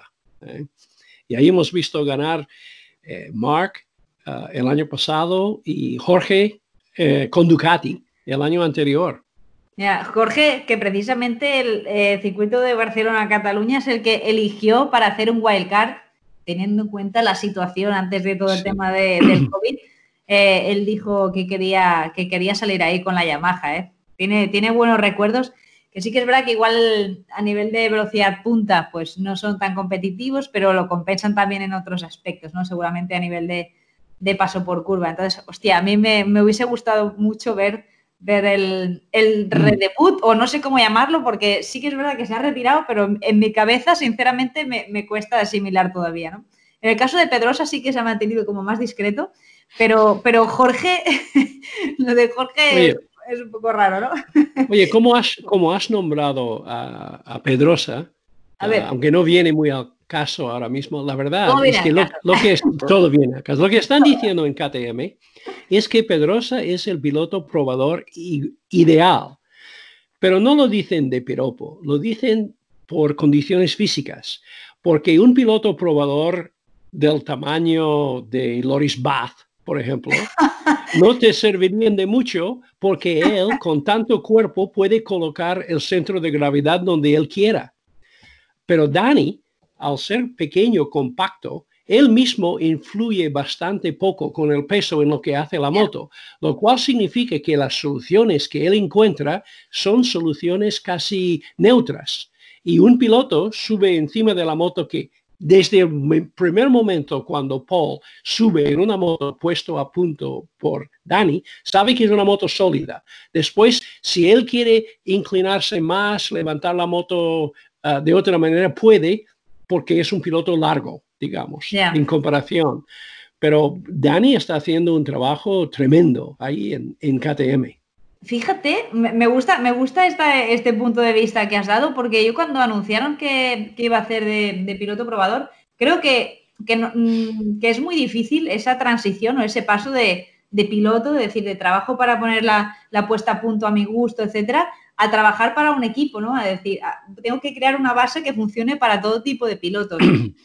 Y ahí hemos visto ganar Mark el año pasado y Jorge con Ducati el año anterior. Jorge, que precisamente el circuito de Barcelona-Cataluña es el que eligió para hacer un wildcard, teniendo en cuenta la situación antes de todo el tema del COVID. Él dijo que quería salir ahí con la Yamaha. Tiene buenos recuerdos, que sí que es verdad que igual a nivel de velocidad punta pues no son tan competitivos, pero lo compensan también en otros aspectos, ¿no? Seguramente a nivel de paso por curva. Entonces, hostia, a mí me hubiese gustado mucho ver el redebut, o no sé cómo llamarlo, porque sí que es verdad que se ha retirado, pero en mi cabeza, sinceramente, me cuesta asimilar todavía, ¿no? En el caso de Pedrosa sí que se ha mantenido como más discreto, pero Jorge, lo de Jorge es un poco raro, ¿no? Oye, ¿cómo has nombrado a Pedrosa? Aunque no viene muy al caso ahora mismo, la verdad es que todo viene a caso. Lo que están diciendo en KTM es que Pedrosa es el piloto probador ideal, pero no lo dicen de piropo, lo dicen por condiciones físicas, porque un piloto probador del tamaño de Loris Bath, por ejemplo, no te servirían de mucho porque él, con tanto cuerpo, puede colocar el centro de gravedad donde él quiera. Pero Dani, al ser pequeño, compacto, él mismo influye bastante poco con el peso en lo que hace la moto, lo cual significa que las soluciones que él encuentra son soluciones casi neutras. Y un piloto sube encima de la moto que desde el primer momento cuando Paul sube en una moto puesto a punto por Dani, sabe que es una moto sólida. Después, si él quiere inclinarse más, levantar la moto de otra manera, puede, porque es un piloto largo, digamos, en comparación. Pero Dani está haciendo un trabajo tremendo ahí en KTM. Fíjate, me gusta este punto de vista que has dado, porque yo cuando anunciaron que iba a hacer de piloto probador, creo que es muy difícil esa transición o ese paso de piloto, es decir, de trabajo para poner la puesta a punto a mi gusto, etcétera, a trabajar para un equipo, ¿no? A decir, tengo que crear una base que funcione para todo tipo de pilotos.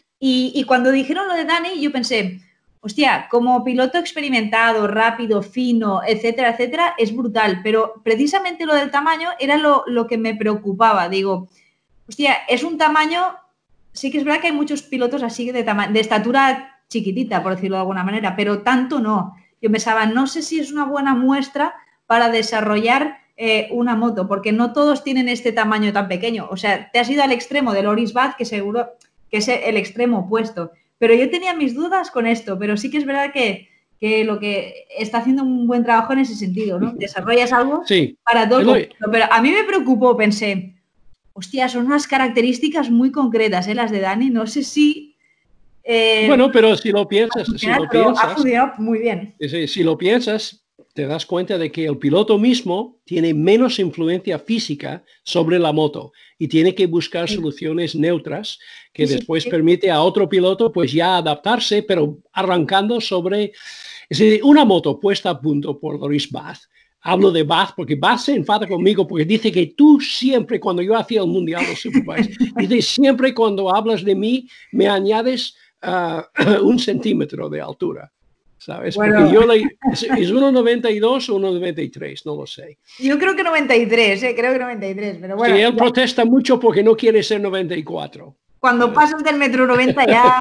Y cuando dijeron lo de Dani, yo pensé, hostia, como piloto experimentado, rápido, fino, etcétera, etcétera, es brutal. Pero precisamente lo del tamaño era lo que me preocupaba. Digo, hostia, es un tamaño... Sí que es verdad que hay muchos pilotos así de estatura chiquitita, por decirlo de alguna manera, pero tanto no. Yo pensaba, no sé si es una buena muestra para desarrollar una moto, porque no todos tienen este tamaño tan pequeño. O sea, te has ido al extremo de Loris Bath, que seguro que es el extremo opuesto. Pero yo tenía mis dudas con esto, pero sí que es verdad que lo que está haciendo un buen trabajo en ese sentido, ¿no? Desarrollas algo para todo. Pero a mí me preocupó, pensé, hostia, son unas características muy concretas, las de Dani. No sé si... bueno, pero si lo piensas... ha funcionado muy bien. Si lo piensas, te das cuenta de que el piloto mismo tiene menos influencia física sobre la moto y tiene que buscar soluciones neutras que después permite a otro piloto pues ya adaptarse, pero arrancando sobre una moto puesta a punto por Loris Bath. Hablo de Bath porque Bath se enfada conmigo porque dice que tú siempre, cuando yo hacía el Mundial de Superbikes, dice siempre cuando hablas de mí me añades un centímetro de altura, ¿sabes? Bueno. Porque es 1,92 o 1,93, no lo sé. Yo creo que 93, creo que 93, pero bueno. Sí, él protesta mucho porque no quiere ser 94. Cuando pasas del 1,90 m ya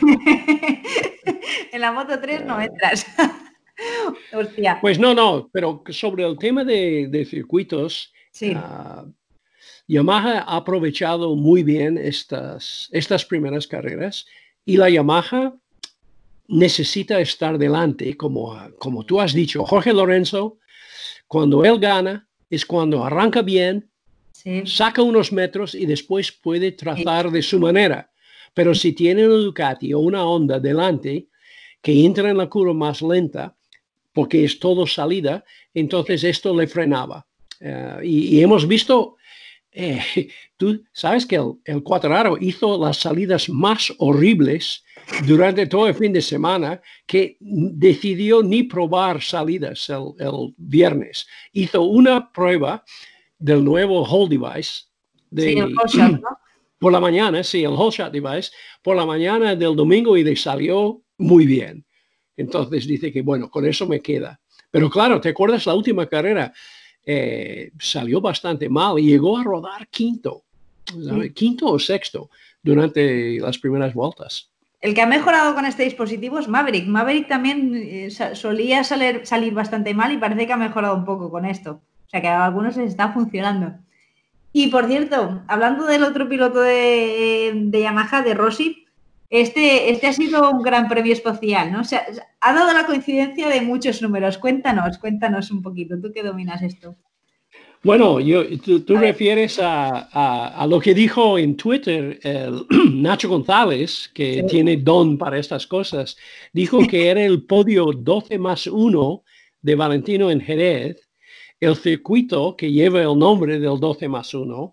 en la Moto 3 no entras. Hostia. Pues no, pero sobre el tema de circuitos, sí. Yamaha ha aprovechado muy bien estas primeras carreras y la Yamaha necesita estar delante, como tú has dicho. Jorge Lorenzo, cuando él gana, es cuando arranca bien, saca unos metros y después puede trazar de su manera. Pero si tiene una Ducati o una Honda delante, que entra en la curva más lenta, porque es todo salida, entonces esto le frenaba. Y hemos visto, tú sabes que el Quartararo hizo las salidas más horribles durante todo el fin de semana, que decidió ni probar salidas el viernes. Hizo una prueba del nuevo Hold Device el Hot Shot, ¿no? Por la mañana, sí, el Hold Shot Device, por la mañana del domingo y le salió muy bien. Entonces dice que, bueno, con eso me queda. Pero claro, ¿te acuerdas la última carrera? Salió bastante mal y llegó a rodar quinto o sexto durante las primeras vueltas. El que ha mejorado con este dispositivo es Maverick. Maverick también solía salir bastante mal y parece que ha mejorado un poco con esto. O sea que a algunos les está funcionando. Y por cierto, hablando del otro piloto de Yamaha, de Rossi, este ha sido un gran premio especial, ¿no? O sea, ha dado la coincidencia de muchos números. Cuéntanos un poquito, tú que dominas esto. Bueno, tú refieres a lo que dijo en Twitter Nacho González, que tiene don para estas cosas. Dijo que era el podio 12+1 de Valentino en Jerez, el circuito que lleva el nombre del 12+1,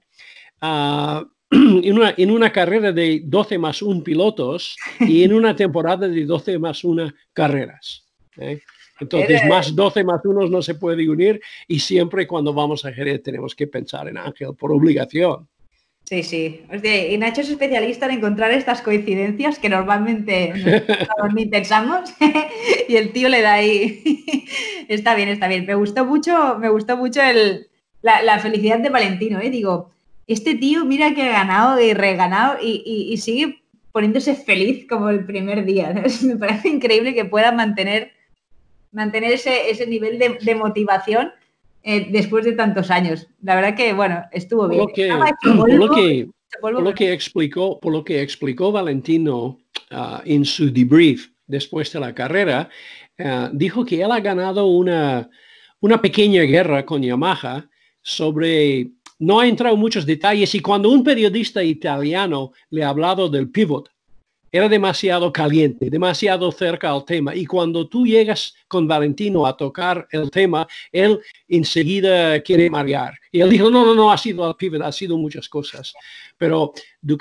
en una carrera de 12+1 pilotos y en una temporada de 12+1 carreras. Entonces, más 12+1 no se puede unir y siempre cuando vamos a Jerez tenemos que pensar en Ángel por obligación. Sí. Y Nacho es especialista en encontrar estas coincidencias que normalmente ni pensamos y el tío le da ahí. Está bien. Me gustó mucho la felicidad de Valentino. Digo, este tío mira que ha ganado y reganado y sigue poniéndose feliz como el primer día. Me parece increíble que pueda mantener ese nivel de motivación después de tantos años. La verdad que, bueno, estuvo bien. Por lo que explicó Valentino en su debrief después de la carrera, dijo que él ha ganado una pequeña guerra con Yamaha sobre... No ha entrado en muchos detalles y cuando un periodista italiano le ha hablado del pivot, era demasiado caliente, demasiado cerca al tema. Y cuando tú llegas con Valentino a tocar el tema, él enseguida quiere marear. Y él dijo, no, ha sido el pivot, ha sido muchas cosas. Pero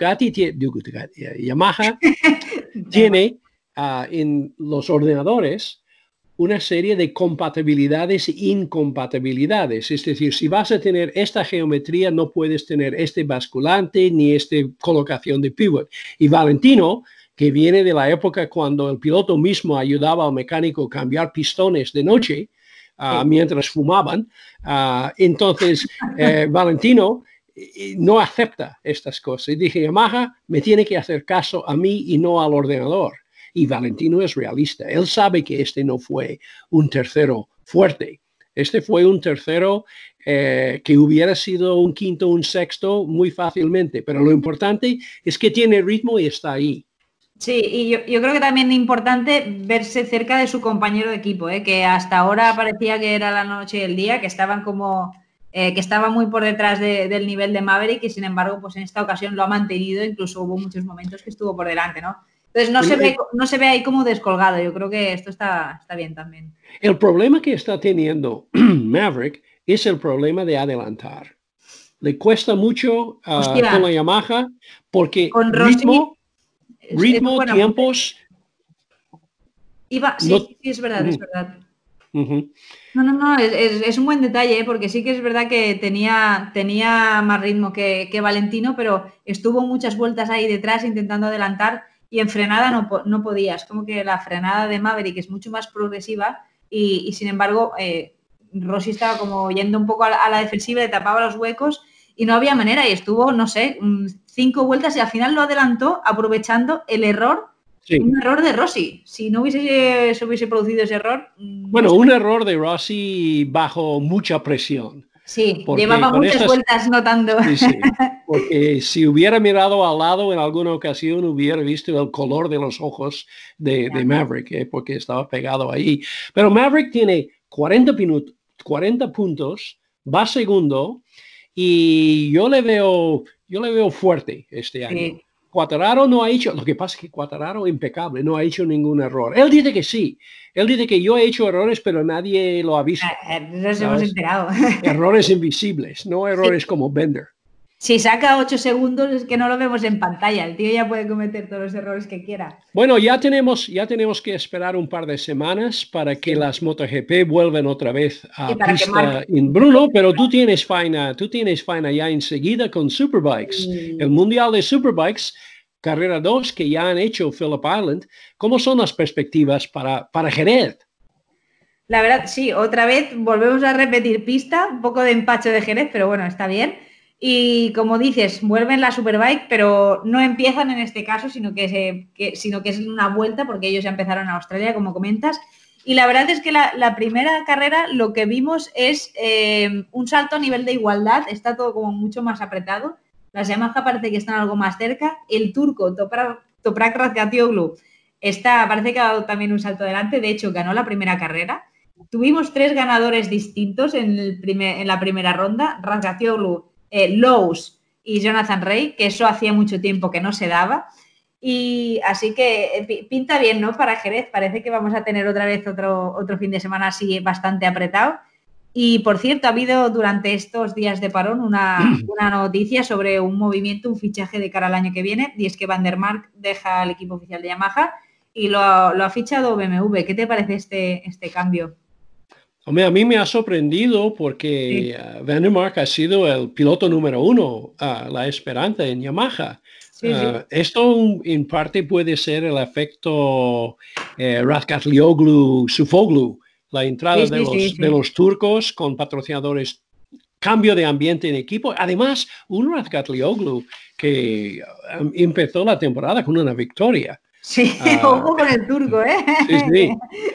Yamaha tiene en los ordenadores una serie de compatibilidades e incompatibilidades. Es decir, si vas a tener esta geometría, no puedes tener este basculante ni esta colocación de pivot. Y Valentino, que viene de la época cuando el piloto mismo ayudaba al mecánico a cambiar pistones de noche mientras fumaban, entonces Valentino no acepta estas cosas. Y dije, Yamaha me tiene que hacer caso a mí y no al ordenador. Y Valentino es realista. Él sabe que este no fue un tercero fuerte. Este fue un tercero que hubiera sido un quinto, un sexto muy fácilmente. Pero lo importante es que tiene ritmo y está ahí. Sí, y yo creo que también es importante verse cerca de su compañero de equipo, que hasta ahora parecía que era la noche y el día, que estaban que estaba muy por detrás del nivel de Maverick y sin embargo, pues en esta ocasión lo ha mantenido, incluso hubo muchos momentos que estuvo por delante, ¿no? Entonces no se ve ahí como descolgado, yo creo que esto está bien también. El problema que está teniendo Maverick es el problema de adelantar. Le cuesta mucho con la Yamaha porque con Rossi, ritmo, tiempos... Sí, es verdad, es verdad. No, es un buen detalle, porque sí que es verdad que tenía más ritmo que Valentino, pero estuvo muchas vueltas ahí detrás intentando adelantar y en frenada no podías. Como que la frenada de Maverick es mucho más progresiva y sin embargo Rossi estaba como yendo un poco a la defensiva, le tapaba los huecos y no había manera y estuvo, no sé, 5 vueltas y al final lo adelantó aprovechando el error. Sí. Un error de Rossi. Si no se hubiese producido ese error... Bueno, un error de Rossi bajo mucha presión. Sí, llevaba muchas vueltas notando. Sí, porque si hubiera mirado al lado en alguna ocasión hubiera visto el color de los ojos de Maverick, porque estaba pegado ahí. Pero Maverick tiene 40 puntos, va segundo y yo le veo fuerte este año. Sí. Quartararo no ha hecho, lo que pasa es que Quartararo impecable, no ha hecho ningún error. Él dice que sí, él dice que yo he hecho errores, pero nadie lo ha visto. Nos hemos enterado. Errores invisibles, no errores como Bender. Si saca 8 segundos es que no lo vemos en pantalla, el tío ya puede cometer todos los errores que quiera. Bueno, ya tenemos que esperar un par de semanas para que las MotoGP vuelvan otra vez a pista en Brno, pero tú tienes faena ya enseguida con Superbikes. El Mundial de Superbikes, carrera 2 que ya han hecho Phillip Island. ¿Cómo son las perspectivas para Jerez? La verdad, sí, otra vez volvemos a repetir pista, un poco de empacho de Jerez, pero bueno, está bien. Y como dices, vuelven la Superbike, pero no empiezan en este caso, sino que es una vuelta, porque ellos ya empezaron en Australia, como comentas. Y la verdad es que la primera carrera lo que vimos es un salto a nivel de igualdad, está todo como mucho más apretado. Las Yamaha parece que están algo más cerca. El turco, Toprak Razgatlioglu, parece que ha dado también un salto adelante, de hecho ganó la primera carrera. Tuvimos 3 ganadores distintos en la primera ronda, Razgatlioglu, Lowe's y Jonathan Rea, que eso hacía mucho tiempo que no se daba. Y así que pinta bien, ¿no? Para Jerez, parece que vamos a tener otra vez otro fin de semana así bastante apretado. Y por cierto, ha habido durante estos días de parón una noticia sobre un movimiento, un fichaje de cara al año que viene, y es que Van der Mark deja el equipo oficial de Yamaha y lo ha fichado BMW. ¿Qué te parece este cambio? Hombre, a mí me ha sorprendido porque Van der Mark ha sido el piloto número 1, la esperanza en Yamaha. Sí. Esto en parte puede ser el efecto Razgatlioglu, Sufoglu, la entrada de los turcos con patrocinadores, cambio de ambiente en equipo. Además, un Razgatlioglu que empezó la temporada con una victoria. Sí, ojo con el turco, ¿eh? Sí.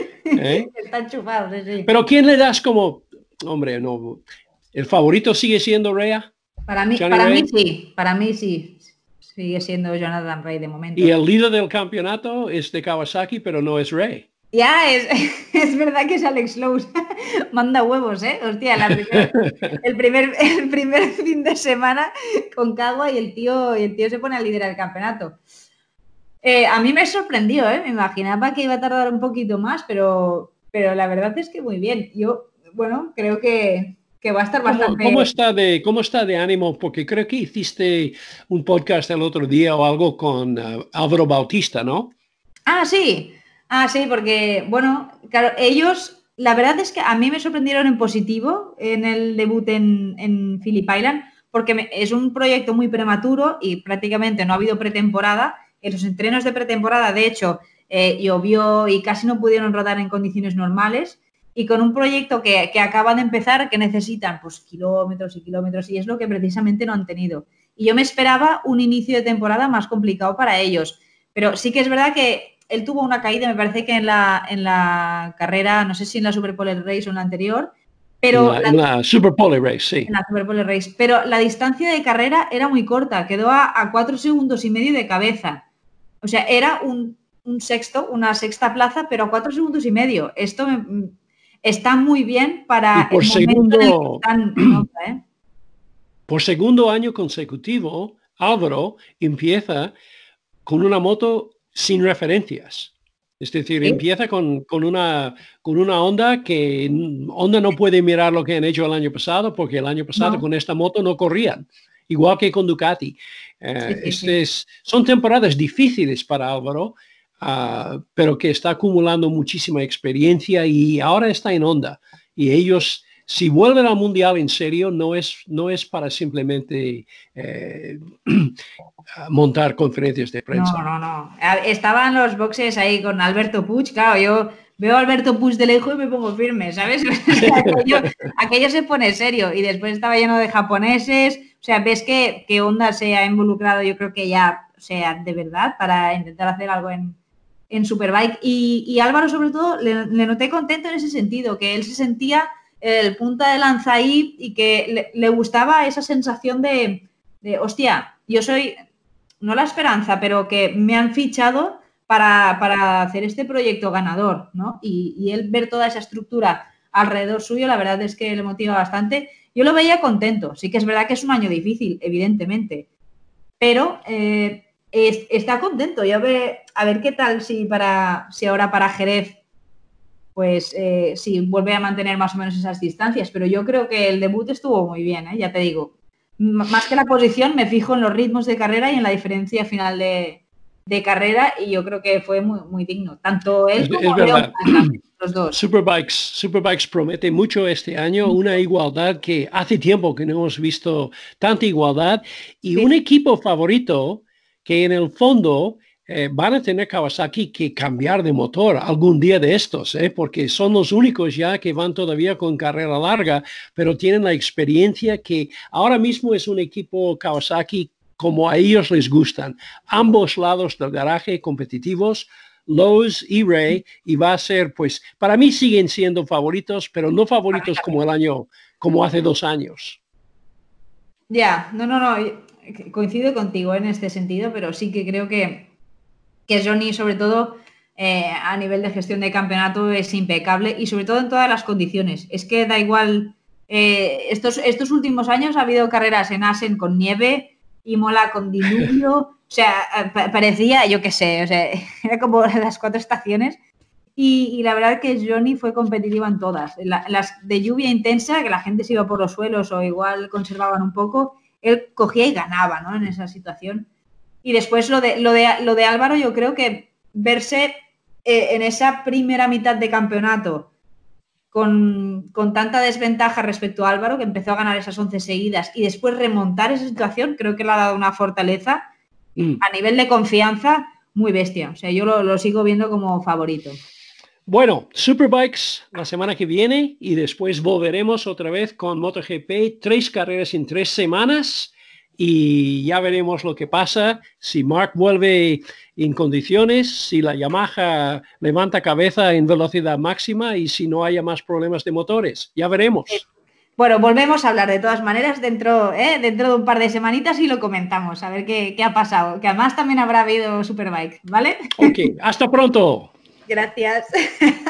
Están chupados, sí. Pero ¿quién le das como, hombre, no, el favorito sigue siendo Rea? Para mí sí, sigue siendo Jonathan Rea de momento. Y el líder del campeonato es de Kawasaki, pero no es Rea. Ya, es verdad que es Alex Lowe. Manda huevos, ¿eh? Hostia, el primer fin de semana con Kawa y el tío se pone a liderar el campeonato. A mí me sorprendió, ¿eh? Me imaginaba que iba a tardar un poquito más, pero la verdad es que muy bien. Yo, bueno, creo que va a estar bastante... ¿Cómo está de ánimo? Porque creo que hiciste un podcast el otro día o algo con Álvaro Bautista, ¿no? Sí, porque, bueno, claro, ellos, la verdad es que a mí me sorprendieron en positivo en el debut en Phillip Island, porque es un proyecto muy prematuro y prácticamente no ha habido pretemporada. En los entrenos de pretemporada, de hecho, llovió y casi no pudieron rodar en condiciones normales. Y con un proyecto que acaba de empezar, que necesitan pues kilómetros y kilómetros, y es lo que precisamente no han tenido. Y yo me esperaba un inicio de temporada más complicado para ellos. Pero sí que es verdad que él tuvo una caída, me parece que en la carrera, no sé si en la Super Pole Race o en la anterior, pero en la Super Pole Race, sí. En la Super Pole Race. Pero la distancia de carrera era muy corta, quedó a 4 segundos y medio de cabeza. O sea, era una sexta plaza, pero a 4 segundos y medio. Esto está muy bien para el momento en el que están en otra, ¿eh? Por segundo año consecutivo, Álvaro empieza con una moto sin referencias. Es decir, ¿sí? Empieza con una Honda que Honda no puede mirar lo que han hecho el año pasado, porque el año pasado con esta moto no corrían, igual que con Ducati. Son temporadas difíciles para Álvaro, pero que está acumulando muchísima experiencia y ahora está en Honda. Y ellos, si vuelven al Mundial en serio, no es para simplemente montar conferencias de No, prensa. no, no. Estaban los boxes ahí con Alberto Puig, claro, yo veo a Alberto Puig de lejos y me pongo firme, ¿sabes? O sea, aquello se pone serio y después estaba lleno de japoneses, o sea, ves que Honda se ha involucrado, yo creo que ya, o sea, de verdad, para intentar hacer algo en Superbike y Álvaro sobre todo le noté contento en ese sentido, que él se sentía el punta de lanza ahí y que le gustaba esa sensación de, hostia, yo soy no la esperanza, pero que me han fichado para hacer este proyecto ganador, ¿no? Y él ver toda esa estructura alrededor suyo, la verdad es que le motiva bastante. Yo lo veía contento, sí que es verdad que es un año difícil, evidentemente, pero está contento. Ya a ver qué tal si ahora para Jerez, pues si vuelve a mantener más o menos esas distancias, pero yo creo que el debut estuvo muy bien, ya te digo. Más que la posición, me fijo en los ritmos de carrera y en la diferencia final de carrera y yo creo que fue muy, muy digno. Tanto él como Es León, verdad. los dos. Superbikes promete mucho este año, una igualdad que hace tiempo que no hemos visto tanta igualdad y un Sí. equipo favorito que en el fondo van a tener Kawasaki que cambiar de motor algún día de estos, porque son los únicos ya que van todavía con carrera larga, pero tienen la experiencia que ahora mismo es un equipo Kawasaki como a ellos les gustan. Ambos lados del garaje competitivos, Lowe's y Ray, y va a ser, pues, para mí siguen siendo favoritos, pero no favoritos como como hace 2 años. Ya, no, no, no, coincido contigo en este sentido, pero sí que creo que Johnny, sobre todo a nivel de gestión de campeonato, es impecable y sobre todo en todas las condiciones. Es que da igual, estos últimos años ha habido carreras en Assen con nieve, Imola con diluvio, o sea, parecía, yo qué sé, o sea, era como las 4 estaciones. Y la verdad que Johnny fue competitiva en todas. Las de lluvia intensa, que la gente se iba por los suelos o igual conservaban un poco, él cogía y ganaba, ¿no? En esa situación. Y después lo de Álvaro, yo creo que verse en esa primera mitad de campeonato con tanta desventaja respecto a Álvaro, que empezó a ganar esas 11 seguidas, y después remontar esa situación, creo que le ha dado una fortaleza a nivel de confianza muy bestia. O sea, yo lo sigo viendo como favorito. Bueno, Superbikes la semana que viene y después volveremos otra vez con MotoGP, 3 carreras en 3 semanas y ya veremos lo que pasa, si Mark vuelve en condiciones, si la Yamaha levanta cabeza en velocidad máxima y si no haya más problemas de motores. Ya veremos. Bueno, volvemos a hablar de todas maneras dentro de un par de semanitas y lo comentamos, a ver qué ha pasado. Que además también habrá habido Superbike, ¿vale? Ok, hasta pronto. Gracias.